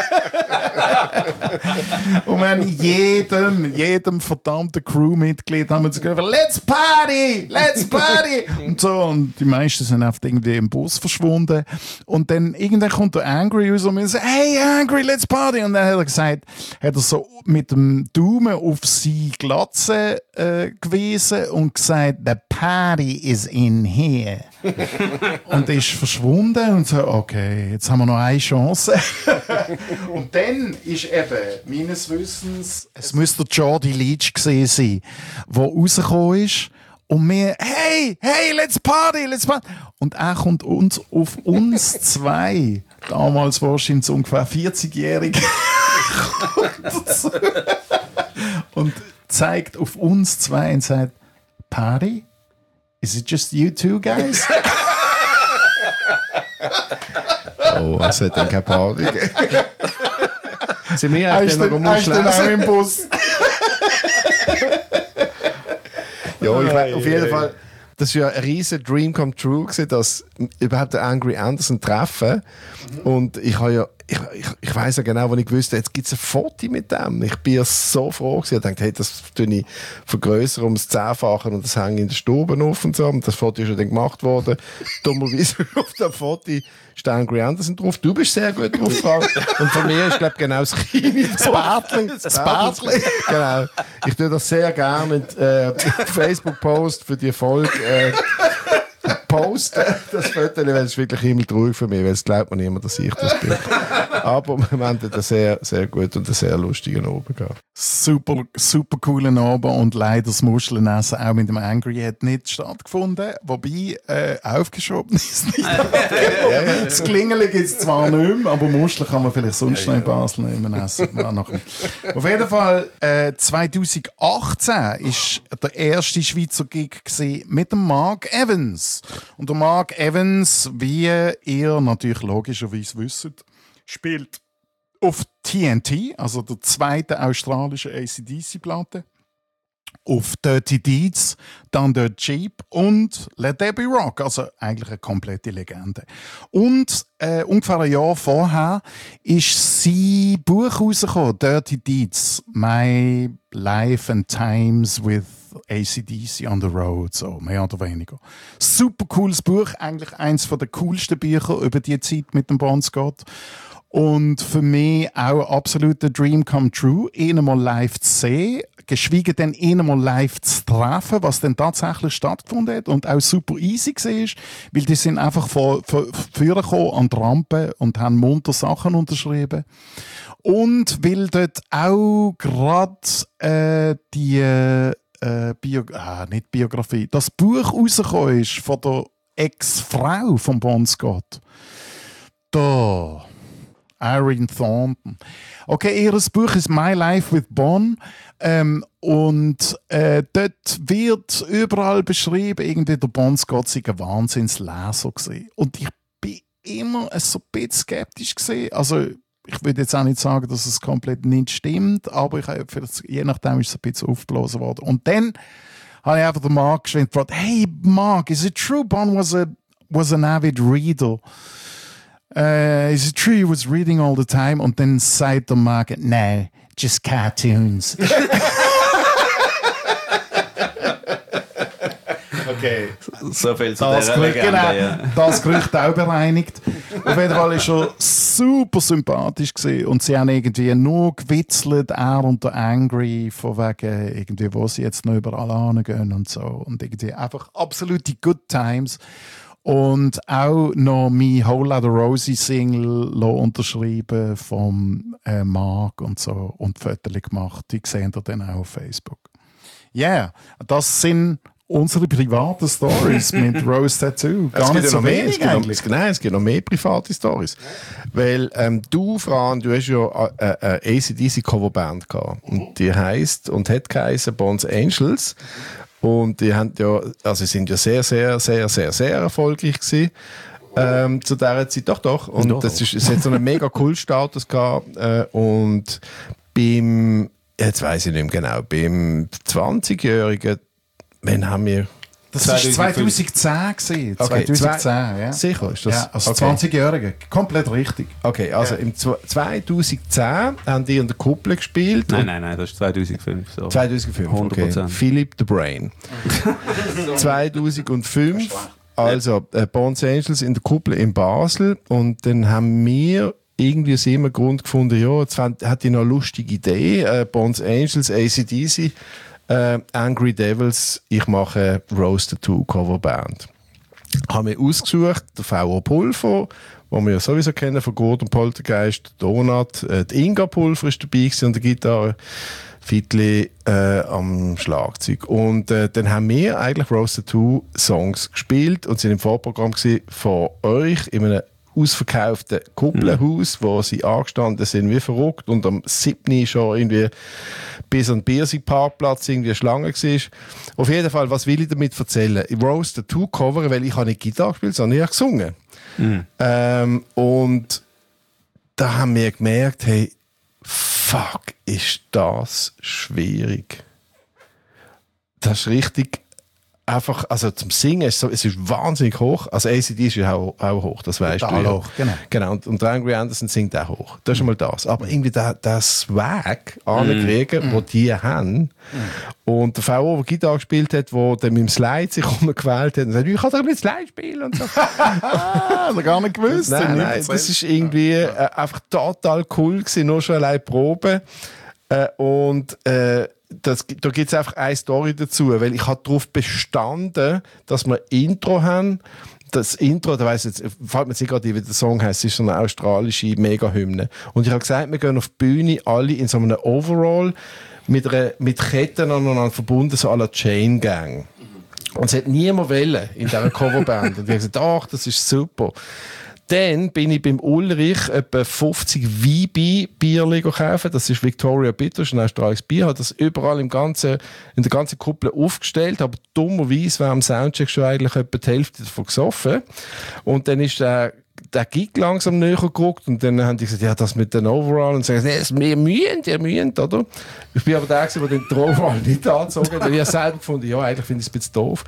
Speaker 1: Und wir haben jedem, jedem verdammten Crewmitglied haben wir gesagt, let's party, let's party! Und so, und die meisten sind einfach irgendwie im Bus verschwunden. Und dann irgendwann kommt der Angry raus und wir sagen, hey Angry, let's party! Und dann hat er gesagt, gesagt, hat er so mit dem Daumen auf seine Glatze äh, gewiesen und gesagt, the party is in here. Und ist verschwunden und so, okay, jetzt haben wir noch eine Chance. Und dann ist eben, meines Wissens, es müsste Jordi Leach gewesen sein, der rausgekommen ist. Und wir, hey, hey, let's party, let's party. Und er kommt uns auf uns zwei, damals wahrscheinlich so ungefähr vierzig-jährige, und zeigt auf uns zwei und sagt, Party? Is it just you two guys?
Speaker 2: Oh, es hat dann keine Party gegeben. Sind wir
Speaker 1: Hast
Speaker 2: eigentlich
Speaker 1: du
Speaker 2: noch
Speaker 1: hast du dann auch im Bus?
Speaker 2: Ja, ich weiß, auf jeden Fall, das war ja ein riesen Dream come true gewesen, dass überhaupt den Angry Anderson treffen. Mhm. Und ich habe ja, ich, ich, ich weiss ja genau, wo ich wusste, jetzt gibt es ein Foto mit dem. Ich bin ja so froh gewesen. Ich dachte, hey, das tue ich vergrößern um das Zehnfache und das hängt in der Stube auf und so. Und das Foto ist ja dann gemacht worden. Dummerweise auf dem Foto ist der Angry Anderson drauf. Du bist sehr gut drauf, Frank. Und von mir ist, glaube ich, genau das Kini.
Speaker 1: Das Bartli. Das Bartli.
Speaker 2: Genau. Ich tue das sehr gerne mit äh, Facebook-Post für die Folge. Äh, posten, das Foto, weil es ist wirklich himmeltraurig für mich, weil es glaubt man niemand, dass ich das bin. Aber wir haben einen sehr, sehr gut und einen sehr lustigen Abend gehabt.
Speaker 1: Super, super coolen Abend und leider das Muschelenessen auch mit dem Angry hat nicht stattgefunden. Wobei, äh, aufgeschoben ist nicht. Das Klingeln gibt es zwar nicht mehr, aber Muscheln kann man vielleicht sonst noch in Basel nicht mehr essen. Auf jeden Fall, äh, zwanzig achtzehn war der erste Schweizer Gig gewesen mit dem Mark Evans. Und der Mark Evans, wie ihr natürlich logischerweise wisst, spielt auf T N T, also der zweiten australischen A C D C-Platte, auf Dirty Deeds, dann der Jeep und Let There Be Rock, also eigentlich eine komplette Legende. Und äh, ungefähr ein Jahr vorher ist sein Buch rausgekommen, Dirty Deeds, My Life and Times with A C D C on the Road, so mehr oder weniger. Super cooles Buch, eigentlich eins der coolsten Bücher über die Zeit mit dem Bon Scott. Und für mich auch absoluter Dream come true, ihn mal live zu sehen, geschweige denn ihn mal live zu treffen, was dann tatsächlich stattgefunden hat und auch super easy war, weil die sind einfach vor, vor, vorgekommen an die Rampe und haben munter Sachen unterschrieben. Und weil dort auch gerade äh, die äh, Bio, ah, nicht Biografie, das Buch rausgekommen ist von der Ex-Frau von Bon Scott. Da... Irene Thornton. Okay, ihr Buch ist My Life with Bon. Ähm, und äh, dort wird überall beschrieben, irgendwie der Bon Scott sei ein Wahnsinnsleser gewesen. Und ich bin immer so ein bisschen skeptisch gewesen. Also, ich würde jetzt auch nicht sagen, dass es komplett nicht stimmt, aber ich habe vielleicht, je nachdem ist es ein bisschen aufgeblasen worden. Und dann habe ich einfach den Mark geschwind gefragt, hey Mark, is it true Bon was, a, was an avid reader? Uh, is it true he was reading all the time? Und dann sagt der Mark, no, just cartoons. Okay.
Speaker 3: So viel zu
Speaker 1: das
Speaker 3: dieser
Speaker 1: Gerücht,
Speaker 3: Legende,
Speaker 1: genau,
Speaker 3: ja.
Speaker 1: das Gerücht auch bereinigt. Auf jeden Fall war er super sympathisch gewesen. Und sie haben irgendwie nur gewitzelt, er und der Angry, von wegen irgendwie, wo sie jetzt noch überall hingehen und so. Und irgendwie einfach absolute Good Times. Und auch noch mein Whole Lotta Rosie Single unterschrieben vom äh, Mark und so und Fotos gemacht. Die sehen ihr dann auch auf Facebook. Ja, yeah, das sind unsere privaten Stories mit Rose Tattoo. Gar nicht so
Speaker 2: mehr,
Speaker 1: wenig
Speaker 2: es gibt
Speaker 1: eigentlich.
Speaker 2: Noch, nein, es gibt noch mehr private Stories. Weil ähm, du, Fran, du hast ja eine, eine A C D C Coverband gehabt. Und die heisst und hat geheißen Bones Angels. Und die haben ja, also sind ja sehr, sehr, sehr, sehr, sehr erfolgreich gewesen. Ähm, zu dieser Zeit, doch, doch. Und doch, das ist, es hat so einen mega Kultstatus gehabt. Äh, und beim, jetzt weiss ich nicht mehr genau, beim zwanzigjährigen, wann haben wir...
Speaker 1: Das war zweitausendzehn gewesen.
Speaker 2: Okay,
Speaker 1: zweitausendzehn, ja.
Speaker 2: Sicher ist das?
Speaker 1: Ja, als
Speaker 2: okay.
Speaker 1: zwanzigjährige. Komplett richtig.
Speaker 2: Okay, also ja. Im zweitausendzehn haben die in der Kuppel gespielt.
Speaker 3: Nein, nein, nein, das ist zweitausendfünf. So.
Speaker 2: zweitausendfünf,
Speaker 3: hundert Prozent.
Speaker 2: Okay. Philip the Brain. zweitausendfünf, also äh, Bones Angels in der Kuppel in Basel. Und dann haben wir irgendwie aus immer Grund gefunden, ja, jetzt hat ich noch eine lustige Idee, äh, Bones Angels, A C D C, äh, Angry Devils, ich mache Rose the Two Coverband. Habe mir ausgesucht, der V O Pulver, den wir ja sowieso kennen von Gordon Poltergeist, Donut, äh, die Inga Pulver ist dabei gewesen an der Gitarre, Fiddli äh, am Schlagzeug. Und äh, dann haben wir eigentlich Rose the Two Songs gespielt und sind im Vorprogramm gewesen von euch in einem ausverkauften Kuppelhaus, mhm. wo sie angestanden sind wie verrückt und am siebten schon irgendwie bis an den Biersig-Parkplatz irgendwie Schlange war. Auf jeden Fall, was will ich damit erzählen? Rose the Two covern, weil ich habe nicht Gitarre gespielt, sondern ich habe gesungen. Mhm. Ähm, und da haben wir gemerkt, hey, fuck, ist das schwierig. Das ist richtig einfach, also zum Singen, ist so, es ist wahnsinnig hoch. Also A C D ist ja auch, auch hoch, das weißt du. Ja.
Speaker 1: Hoch, genau.
Speaker 2: genau. Und, und Angry Anderson singt auch hoch. Das ist schon mal das. Aber irgendwie der, der Swag ankriegen, mm. wo die haben. Mm. Und der V O, der Gitarre gespielt hat, der dann mit dem Slide sich umgewählt hat und sagt, ich kann doch mit Slide spielen und so.
Speaker 1: ah, das gar nicht gewusst.
Speaker 2: Nein, nein, das ist irgendwie äh, einfach total cool gewesen, nur schon allein Proben. Äh, und äh, Das, da gibt es einfach eine Story dazu, weil ich habe darauf bestanden, dass wir Intro haben. Das Intro, da weiss jetzt, fällt mir jetzt gerade ein, wie der Song heisst, ist so eine australische Mega-Hymne. Und ich habe gesagt, wir gehen auf die Bühne, alle in so einem Overall, mit, einer, mit Ketten aneinander verbunden, so à la Chain Gang. Und es hat niemand wollen in dieser Coverband. Und ich habe gesagt, ach, das ist super. Dann bin ich beim Ulrich etwa fünfzig V B-Bierli kaufen. Das ist Victoria Bitter, das ist ein australisches Bier. Hat das überall im ganzen, in der ganzen Kuppel aufgestellt. Aber dummerweise war am Soundcheck schon eigentlich etwa die Hälfte davon gesoffen. Und dann ist der, der Gig langsam näher gerückt. Und dann haben die gesagt, ja, das mit den Overall. Und sagen, nee, wir mühen, ihr mühen, oder? Ich bin aber der, der den Overall nicht angezogen hat. Weil ich selber gefunden, ja, eigentlich finde ich es ein bisschen doof.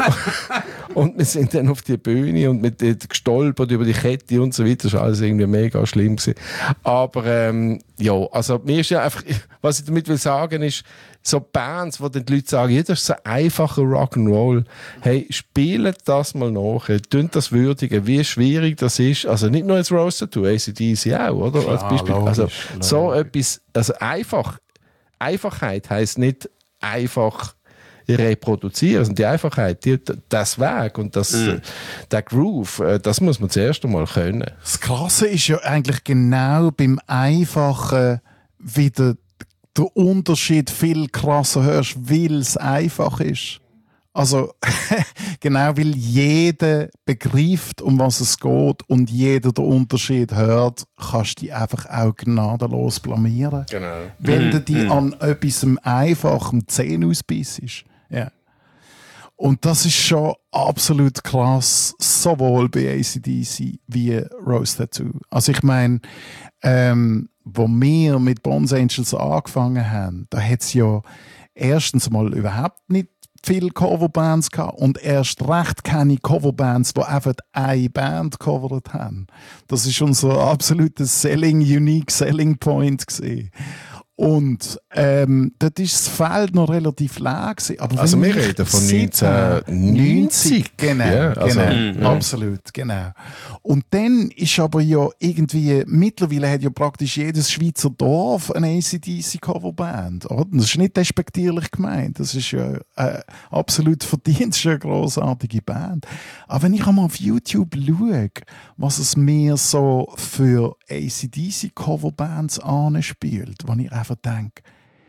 Speaker 2: Und wir sind dann auf die Bühne und mit äh, gestolpert über die Kette und so weiter. Das war alles irgendwie mega schlimm gewesen. Aber ähm, ja, also mir ist ja einfach, was ich damit will sagen ist, so Bands, wo dann die Leute sagen, ja, das ist so einfacher Rock'n'Roll. Hey, spielt das mal nach, tönt das würdigen, wie schwierig das ist. Also nicht nur als Rose the Two, A C D C auch, oder? Als Beispiel. Logisch, also logisch. So etwas, also einfach, Einfachheit heisst nicht einfach reproduzieren. Also die Einfachheit, die, das Weg und das, mm. der Groove, das muss man zuerst einmal können.
Speaker 1: Das Krasse ist ja eigentlich genau beim Einfachen wieder der Unterschied viel krasser hörst, weil es einfach ist. Also genau, weil jeder begreift, um was es geht und jeder den Unterschied hört, kannst du dich einfach auch gnadenlos blamieren.
Speaker 2: Genau.
Speaker 1: Wenn
Speaker 2: mm.
Speaker 1: du dich
Speaker 2: mm.
Speaker 1: an etwas Einfachem Zähne ausbissest. Ja. Und das ist schon absolut krass, sowohl bei A C D C wie Rose the Two. Also ich meine, ähm, wo wir mit Bones Angels angefangen haben, da hat es ja erstens mal überhaupt nicht viele Coverbands gehabt und erst recht keine Coverbands, die einfach eine Band covert haben. Das ist unser absoluter Selling, Unique Selling Point gewesen. Und ähm, dort war das Feld noch relativ leer gewesen. Aber
Speaker 2: also wir reden von neunzehnhundertneunzig.
Speaker 1: Genau,
Speaker 2: ja, also,
Speaker 1: genau
Speaker 2: mm,
Speaker 1: absolut, genau. Und dann ist aber ja irgendwie, mittlerweile hat ja praktisch jedes Schweizer Dorf eine A C D C-Coverband. Das ist nicht despektierlich gemeint, das ist ja äh, absolut verdient, das ist eine grossartige Band. Aber wenn ich einmal auf YouTube schaue, was es mir so für A C D C-Coverbands anspielt, wo ich einfach denke,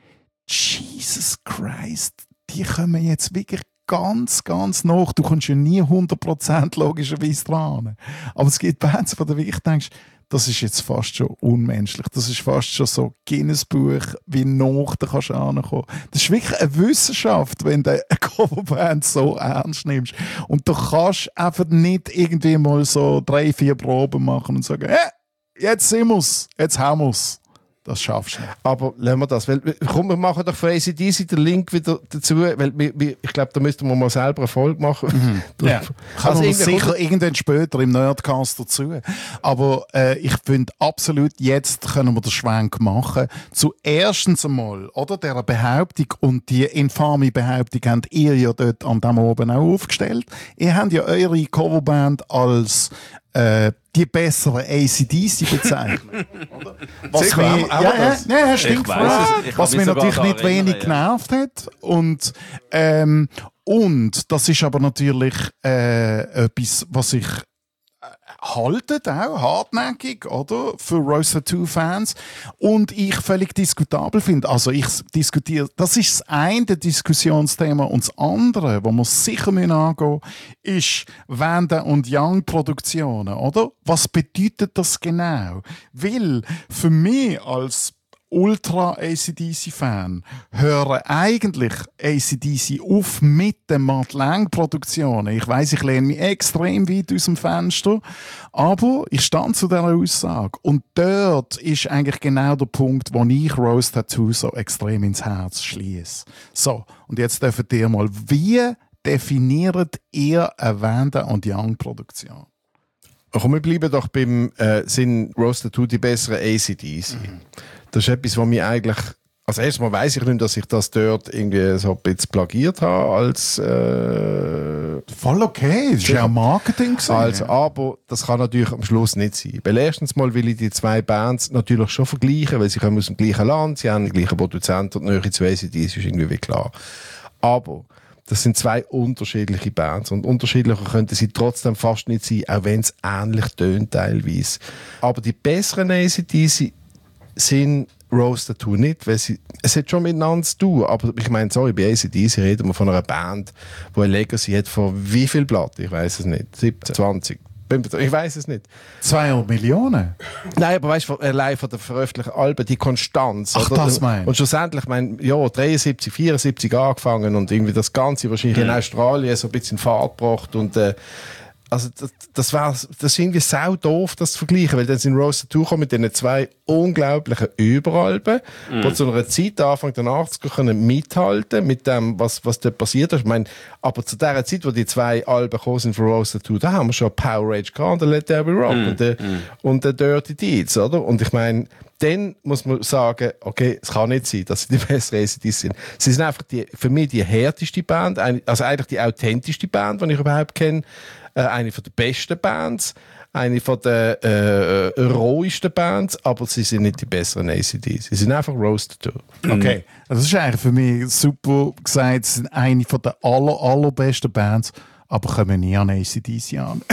Speaker 1: Jesus Christ, die kommen jetzt wirklich ganz, ganz nach. Du kommst ja nie hundert Prozent logischerweise dran. Aber es gibt Bands, wo du wirklich denkst, das ist jetzt fast schon unmenschlich. Das ist fast schon so Guinness-Buch, wie nach du kannst ankommen. Das ist wirklich eine Wissenschaft, wenn du eine Coverband so ernst nimmst. Und du kannst einfach nicht irgendwie mal so drei, vier Proben machen und sagen, hey, jetzt sind wir's, jetzt haben wir's. Das schaffst du nicht.
Speaker 2: Aber lassen wir das. Weil, komm, wir machen doch für A C D C den Link wieder dazu, weil wir, wir, ich glaube, da müssten wir mal selber eine Folge machen.
Speaker 1: Mhm. Ja. Kann also sicher irgendwann später im Nerdcast dazu. Aber äh, ich finde absolut, jetzt können wir den Schwenk machen. Zuerstens einmal, oder, dieser Behauptung, und die infame Behauptung habt ihr ja dort an dem oben auch aufgestellt. Ihr habt ja eure Coverband als äh, die besseren A C D C bezeichnen. Was
Speaker 2: Sicher,
Speaker 1: mich,
Speaker 2: haben- haben
Speaker 1: ja,
Speaker 2: wir
Speaker 1: ja,
Speaker 2: das?
Speaker 1: ja, stimmt.
Speaker 3: Ich weiss es. Ich
Speaker 1: Was
Speaker 3: kann
Speaker 1: mich
Speaker 3: mich
Speaker 1: natürlich
Speaker 3: sogar
Speaker 1: nicht
Speaker 3: daran
Speaker 1: wenig
Speaker 3: erinnern,
Speaker 1: genervt hat. Und, ähm, und das ist aber natürlich äh, etwas, was ich haltet auch hartnäckig, oder? Für Rose Tattoo-Fans. Und ich völlig diskutabel finde. Also ich diskutiere, das ist das eine Diskussionsthema. Und das andere, wo wir sicher angehen müssen, ist Wende und Young-Produktionen, oder? Was bedeutet das genau? Weil für mich als Ultra-A C D C-Fan hören eigentlich A C D C auf mit den Matt Lang-Produktionen. Ich weiss, ich lehne mich extrem weit aus dem Fenster, aber ich stand zu dieser Aussage. Und dort ist eigentlich genau der Punkt, wo ich Rose Tattoo so extrem ins Herz schließe. So, und jetzt dürft ihr mal, wie definiert ihr eine Wende- und Young-Produktion?
Speaker 2: Komm, wir bleiben doch beim äh, sind Rose Tattoo die besseren A C D C. Mhm. Das ist etwas, was mich eigentlich... Also erstmal weiss ich nicht, dass ich das dort irgendwie so ein bisschen plagiert habe als... Äh,
Speaker 1: Voll okay, das ist ja Marketing gewesen.
Speaker 2: Also, aber das kann natürlich am Schluss nicht sein. Weil erstens mal will ich die zwei Bands natürlich schon vergleichen, weil sie kommen aus dem gleichen Land, sie haben den gleichen Produzenten und die Nähe zu A C D C ist irgendwie klar. Aber das sind zwei unterschiedliche Bands und unterschiedlicher könnten sie trotzdem fast nicht sein, auch wenn es ähnlich tönt teilweise. Aber die besseren A C D C sind Rose Tattoo nicht, weil sie, es hat schon miteinander zu tun, aber ich meine, sorry, bei A C D C reden wir von einer Band, die eine Legacy hat von wie viel Platten? Ich weiß es nicht, siebzehn, zwanzig, ich weiß es nicht.
Speaker 1: zweihundert Millionen?
Speaker 2: Nein, aber weißt du, allein von den veröffentlichten Alben, die Konstanz.
Speaker 1: Ach,
Speaker 2: oder?
Speaker 1: das meinst du?
Speaker 2: Und schlussendlich, mein, ja, dreiundsiebzig, vierundsiebzig angefangen und irgendwie das Ganze wahrscheinlich mhm. in Australien so ein bisschen in Fahrt gebracht und äh, also das, das, war, das ist irgendwie sau doof, das zu vergleichen, weil dann sind Rose Tattoo gekommen mit diesen zwei unglaublichen Überalben, mm. die zu einer Zeit Anfang der achtziger können mithalten mit dem, was, was dort passiert ist. Ich meine, aber zu der Zeit, wo die zwei Alben gekommen sind von Rose Tattoo, da haben wir schon Power Rage gehabt, und Let There Be Rock mm. und der mm. und der Dirty Deeds, oder? Und ich meine, dann muss man sagen, okay, es kann nicht sein, dass sie die besseren A C D C sind. Sie sind einfach die, für mich die härteste Band, also eigentlich die authentischste Band, die ich überhaupt kenne. Äh, eine von der besten Bands, eine von der äh, äh, rohesten Bands, aber sie sind nicht die besseren A C D. Sie sind einfach Rose Tattoo.
Speaker 1: Okay, das ist eigentlich für mich super gesagt, sie sind eine von der aller, allerbesten Bands, aber kommen nie an A C D C an.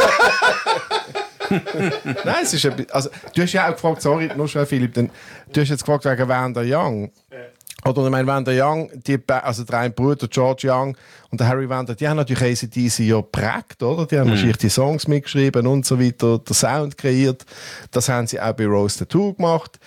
Speaker 2: Nein, es ist ein, also du hast ja auch gefragt, sorry, nur schon Philipp, denn, du hast jetzt gefragt wegen Wanda Young. Oder ich meine, Wanda Young, die, also der eine Bruder, George Young und der Harry Wanda, die haben natürlich A C D C ja geprägt, oder? Die haben mhm. wahrscheinlich die Songs mitgeschrieben und so weiter, den Sound kreiert. Das haben sie auch bei Rose Tattoo gemacht.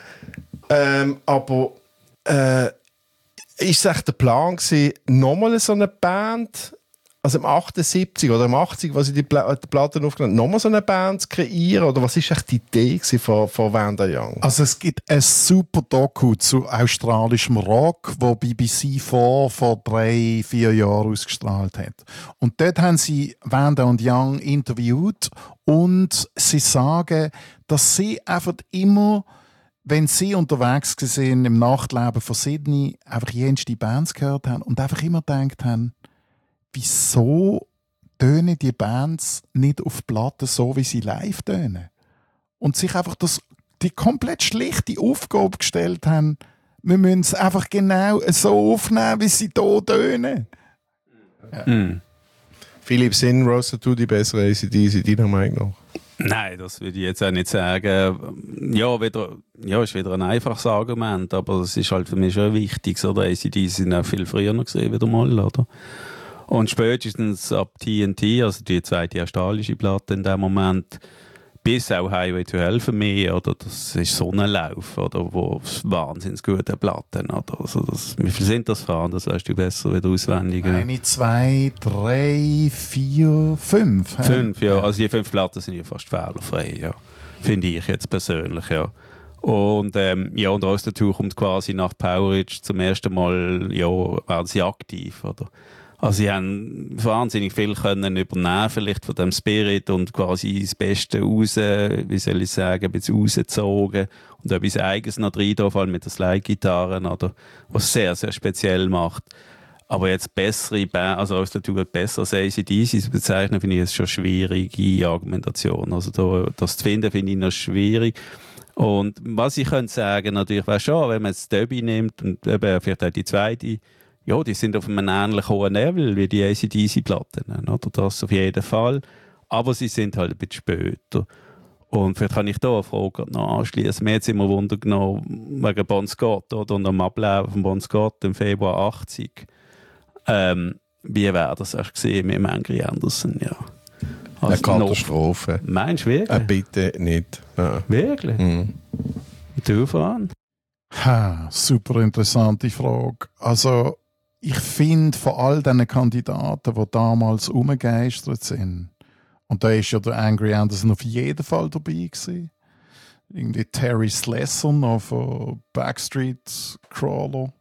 Speaker 2: Ähm, aber äh, ist es echt der Plan gewesen, nochmal so eine Band, also im achtundsiebzig oder im achtzig, was sie die, Pla- die Platten aufgenommen haben, nochmal so eine Band zu kreieren? Oder was ist echt die Idee von, von Wanda Young?
Speaker 1: Also es gibt ein super Doku zu australischem Rock, wo B B C vor, vor drei, vier Jahren ausgestrahlt hat. Und dort haben sie Wanda und Young interviewt und sie sagen, dass sie einfach immer, wenn sie unterwegs waren im Nachtleben von Sydney, einfach jenste Bands gehört haben und einfach immer gedacht haben, wieso tönen die Bands nicht auf Platten so, wie sie live tönen? Und sich einfach das, die komplett schlichte Aufgabe gestellt haben, wir müssen es einfach genau so aufnehmen, wie sie hier tönen.
Speaker 2: Ja. Mhm. Philipp, sind Rose Tattoo die bessere A C D C, deiner Meinung nach?
Speaker 3: Nein, das würde ich jetzt auch nicht sagen. Ja, wieder, ja, ist wieder ein einfaches Argument, aber es ist halt für mich schon wichtig. Oder? A C D C sind auch viel früher noch gesehen, wieder mal, oder? Und spätestens ab T N T, also die zweite australische Platte in dem Moment, bis auch Highway to Hell für mich, oder? Das ist so ein Lauf, oder? Wo wahnsinnig gute Platten, oder? Also das, wie viel sind das fahren? Das weißt du besser wieder auswendig.
Speaker 1: Eine, zwei, drei, vier, fünf.
Speaker 3: Fünf, ja. Also die fünf Platten sind ja fast fehlerfrei, ja. Finde ich jetzt persönlich, ja. Und, ähm, ja, und Rose Tattoo kommt quasi nach Power Rage zum ersten Mal, ja, waren sie aktiv, oder? Also sie haben wahnsinnig viel können übernehmen, vielleicht von dem Spirit und quasi das Beste raus, wie soll ich sagen, ein bisschen rausgezogen und etwas Eigenes noch rein, vor allem mit den Slide-Gitarren, oder, was sehr, sehr speziell macht. Aber jetzt bessere Band, also Rose Tattoo wird besser als A C D C zu bezeichnen, finde ich es schon schwierige Argumentation. Also da, das zu finden, finde ich noch schwierig. Und was ich könnte sagen, natürlich wäre schon, wenn man jetzt Debbie nimmt und eben vielleicht auch die zweite, ja, die sind auf einem ähnlich hohen Level wie die A C D C-Platten, oder? Das auf jeden Fall. Aber sie sind halt ein bisschen später. Und vielleicht kann ich da eine Frage noch anschließen. Mir hat es immer Wunder genommen, wegen Bon Scott, oder? Und am Ablauf von Bon Scott im Februar achtzig. Ähm, wie wäre das erst gesehen mit dem Angry Anderson? Ja.
Speaker 2: Eine Katastrophe.
Speaker 3: Noch. Meinst du wirklich?
Speaker 2: Äh, bitte nicht. Ja.
Speaker 3: Wirklich?
Speaker 2: Mhm.
Speaker 3: Du voran?
Speaker 1: Ha, super interessante Frage. Also, ich finde von all diesen Kandidaten, die damals umgegeistert sind, und da ist ja der Angry Anderson auf jeden Fall dabei gewesen. Irgendwie Terry Slessor noch von Backstreet Crawler.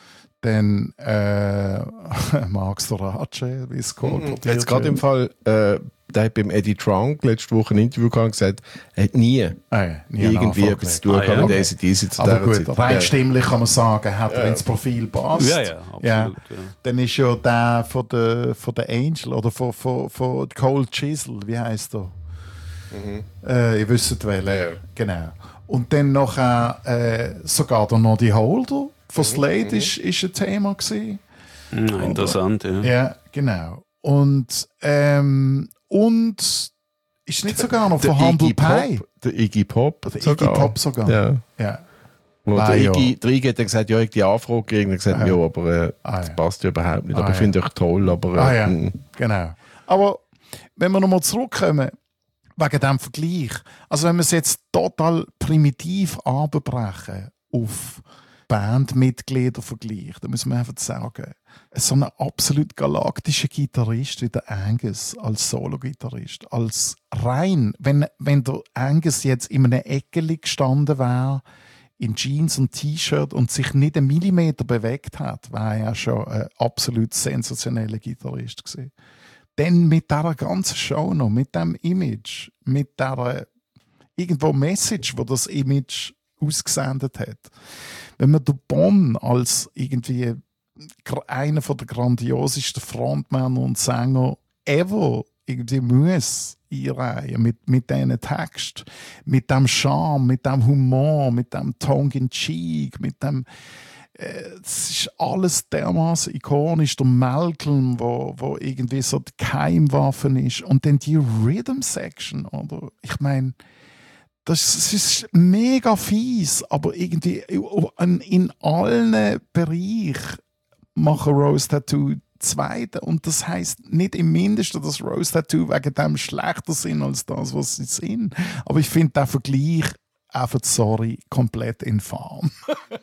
Speaker 1: Dann äh, Max Dorace, wie es geht.
Speaker 2: Jetzt gerade im Fall, äh, der hat beim Eddie Trunk letzte Woche ein Interview gehabt und gesagt, er hat nie,
Speaker 1: ah, ja, nie
Speaker 2: irgendwie etwas zu tun
Speaker 3: ah, ja.
Speaker 2: mit A C D C zu
Speaker 1: Aber
Speaker 2: dieser
Speaker 1: gut,
Speaker 2: Zeit.
Speaker 1: rein
Speaker 2: Ja.
Speaker 1: stimmlich kann man sagen, hat er
Speaker 2: Ja.
Speaker 1: ins Profil passt.
Speaker 3: Ja, ja, absolut.
Speaker 1: Ja.
Speaker 3: Ja.
Speaker 1: Dann ist ja der von der, von der Angel oder von, von, von Cold Chisel, wie heisst er?
Speaker 2: Mhm.
Speaker 1: Äh, ihr wisst welchen.
Speaker 2: Ja.
Speaker 1: Genau. Und dann noch äh, sogar der Noddy Holder von Slade
Speaker 2: Mhm.
Speaker 1: ist, ist ein Thema gewesen.
Speaker 3: Ja, interessant, ja.
Speaker 1: Ja, genau. Und, ähm, und ist nicht sogar noch von Humble
Speaker 2: Iggy
Speaker 1: Pie?
Speaker 2: Pop, der Iggy Pop
Speaker 1: Der Iggy
Speaker 2: sogar.
Speaker 1: Pop sogar.
Speaker 2: Ja.
Speaker 1: Ja.
Speaker 2: Wo
Speaker 1: Ah,
Speaker 2: der
Speaker 1: ja.
Speaker 2: Iggy, der Iggy hat dann gesagt, ja, ich habe die Anfrage gekriegt. Und er hat gesagt,
Speaker 1: Ah.
Speaker 2: ja, aber äh,
Speaker 1: Ah,
Speaker 2: das
Speaker 1: ja.
Speaker 2: passt ja überhaupt nicht.
Speaker 1: Ah,
Speaker 2: aber ich
Speaker 1: ja.
Speaker 2: finde euch toll, aber... Äh,
Speaker 1: Ah ja,
Speaker 2: mm.
Speaker 1: genau. Aber wenn wir nochmal zurückkommen, wegen diesem Vergleich, also wenn wir es jetzt total primitiv abbrechen auf Bandmitgliedervergleich, dann müssen wir einfach sagen, so ein absolut galaktischer Gitarrist wie der Angus als Solo-Gitarrist, als rein, wenn, wenn der Angus jetzt in einer Ecke gestanden wäre, in Jeans und T-Shirt und sich nicht einen Millimeter bewegt hat, war er ja schon ein absolut sensationeller Gitarrist gewesen. Dann mit dieser ganzen Show noch, mit dem Image, mit dieser irgendwo Message, wo das Image ausgesendet hat. Wenn man den Bon als irgendwie einer der grandiosesten Frontmänner und Sänger ever irgendwie muss einreihen mit, mit diesen Text, mit dem Charme, mit dem Humor, mit dem Tongue in Cheek, mit dem es ist alles dermaßen ikonisch. Der Malcolm, wo, wo irgendwie so die Keimwaffe ist. Und dann die Rhythm-Section, oder? Ich meine, das, das ist mega fies, aber irgendwie in, in allen Bereichen machen Rose Tattoo Zweite. Und das heisst nicht im Mindesten, dass Rose Tattoo wegen dem schlechter sind als das, was sie sind. Aber ich finde den Vergleich einfach, sorry, komplett infam.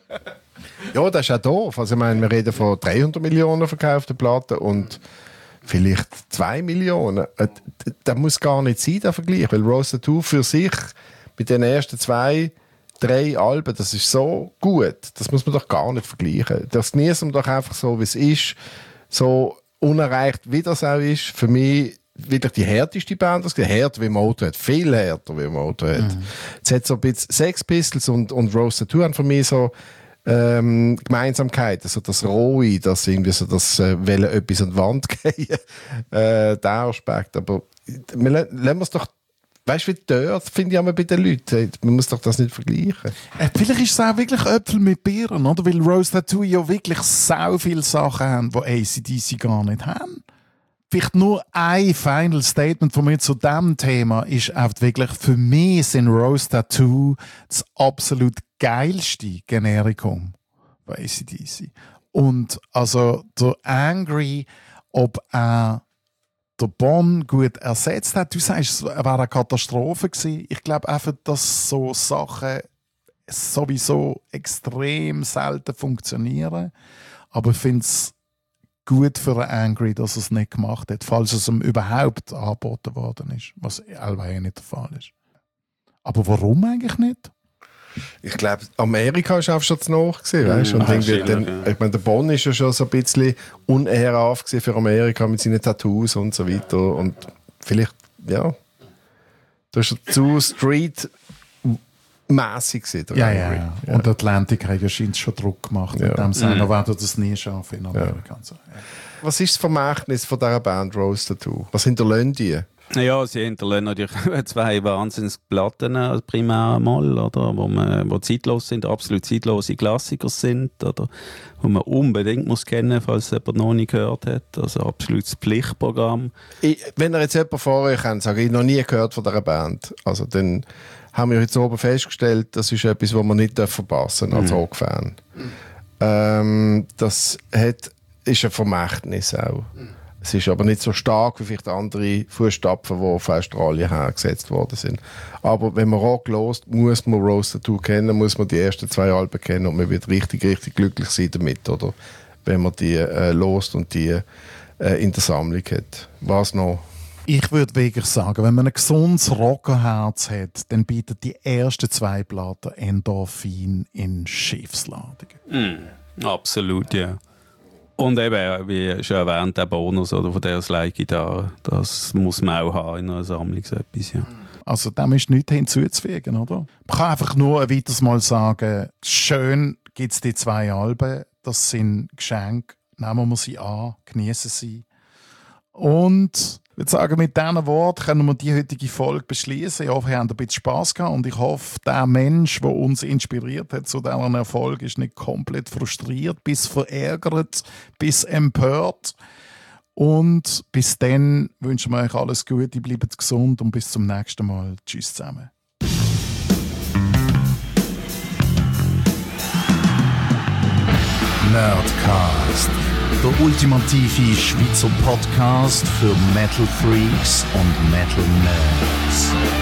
Speaker 2: Ja, das ist auch doof. Also, ich meine, wir reden von dreihundert Millionen verkauften Platten und vielleicht zwei Millionen. Das muss gar nicht sein, der Vergleich. Weil Rose Tattoo für sich mit den ersten zwei, drei Alben, das ist so gut. Das muss man doch gar nicht vergleichen. Das genießen wir doch einfach so, wie es ist. So unerreicht, wie das auch ist. Für mich wirklich die härteste Band, das härter wie Motorhead, viel härter wie Motorhead. Mhm. Jetzt hat so ein bisschen Sex Pistols und, und Rose Tattoo haben für mich so ähm, Gemeinsamkeiten, also das Rohe, das irgendwie so das äh, wollen etwas an die Wand gehen, äh, der Aspekt. Aber wir, lassen wir es doch, weißt du, wie dort finde ich auch bei den Leuten, man muss doch das nicht vergleichen.
Speaker 1: Äh, vielleicht ist es auch wirklich Äpfel mit Birnen, oder? Weil Rose Tattoo ja wirklich so viele Sachen haben, die A C D C gar nicht haben. Vielleicht nur ein Final Statement von mir zu diesem Thema ist einfach wirklich, für mich sind Rose Tattoo das absolut geilste Generikum bei A C D C. Und also der Angry, ob er der Bon gut ersetzt hat, du sagst, es wäre eine Katastrophe gewesen. Ich glaube einfach, dass so Sachen sowieso extrem selten funktionieren. Aber ich finde es gut für einen Angry, dass er es nicht gemacht hat, falls es ihm überhaupt angeboten worden ist, was allweil nicht der Fall ist. Aber warum eigentlich nicht?
Speaker 2: Ich glaube, Amerika war auch schon zu noch gewesen, weißt? Und
Speaker 3: Ah,
Speaker 2: irgendwie dann,
Speaker 3: ja.
Speaker 2: ich meine, der Bon ist ja schon so ein bisschen unehrenhaft gewesen für Amerika mit seinen Tattoos und so weiter. Und vielleicht, ja, du hast zu Street mässig gewesen, der
Speaker 1: Ja,
Speaker 2: Angry.
Speaker 1: ja, ja. Und Atlantic hat ja scheinbar schon Druck gemacht.
Speaker 2: Ja.
Speaker 1: Mit dem Sänger
Speaker 3: Mhm.
Speaker 1: werden das nie schaffen in Amerika. Und so. Ja.
Speaker 2: Was ist das Vermächtnis von dieser Band Rose Tattoo? Was hinterlassen die?
Speaker 3: Ja, sie hinterlassen natürlich zwei Wahnsinnsplatten also primär mal, oder, wo, man, wo zeitlos sind, absolut zeitlose Klassiker sind, oder, wo man unbedingt muss kennen, falls jemand noch nicht gehört hat. Also absolutes Pflichtprogramm.
Speaker 2: Ich, wenn ihr jetzt jemand vor euch habt, sage ich, noch nie gehört von dieser Band, also dann haben wir jetzt oben festgestellt, das ist etwas, was man nicht verpassen darf als
Speaker 3: Mhm.
Speaker 2: Rockfan. Ähm, das hat, ist ein Vermächtnis auch. Es ist aber nicht so stark wie vielleicht andere Fußstapfen, die auf Australien hergesetzt worden sind. Aber wenn man Rock hört, muss man Rose Tattoo kennen, muss man die ersten zwei Alben kennen und man wird richtig, richtig glücklich sein damit, oder? Wenn man die äh, hört und die äh, in der Sammlung hat. Was noch?
Speaker 1: Ich würde wirklich sagen, wenn man ein gesundes Rockerherz hat, dann bieten die ersten zwei Platten Endorphin in Schiefsladungen.
Speaker 3: Mm, absolut, ja. Und eben, wie schon erwähnt, der Bonus oder von der Slide-Gitarre, das muss man auch haben in einer Sammlung, so etwas, ja.
Speaker 1: Also dem ist nichts hinzuzufügen, oder? Man kann einfach nur ein weiteres Mal sagen, schön gibt es die zwei Alben, das sind Geschenke, nehmen wir sie an, genießen sie. Und ich würde sagen, mit diesen Worten können wir die heutige Folge beschließen. Ich hoffe, ihr habt ein bisschen Spass gehabt und ich hoffe, der Mensch, der uns inspiriert hat zu diesem Erfolg, ist nicht komplett frustriert, bis verärgert, bis empört. Und bis dann wünschen wir euch alles Gute, bleibt gesund und bis zum nächsten Mal. Tschüss zusammen. Nerdcast, der ultimative Schweizer Podcast für Metal Freaks und Metal Nerds.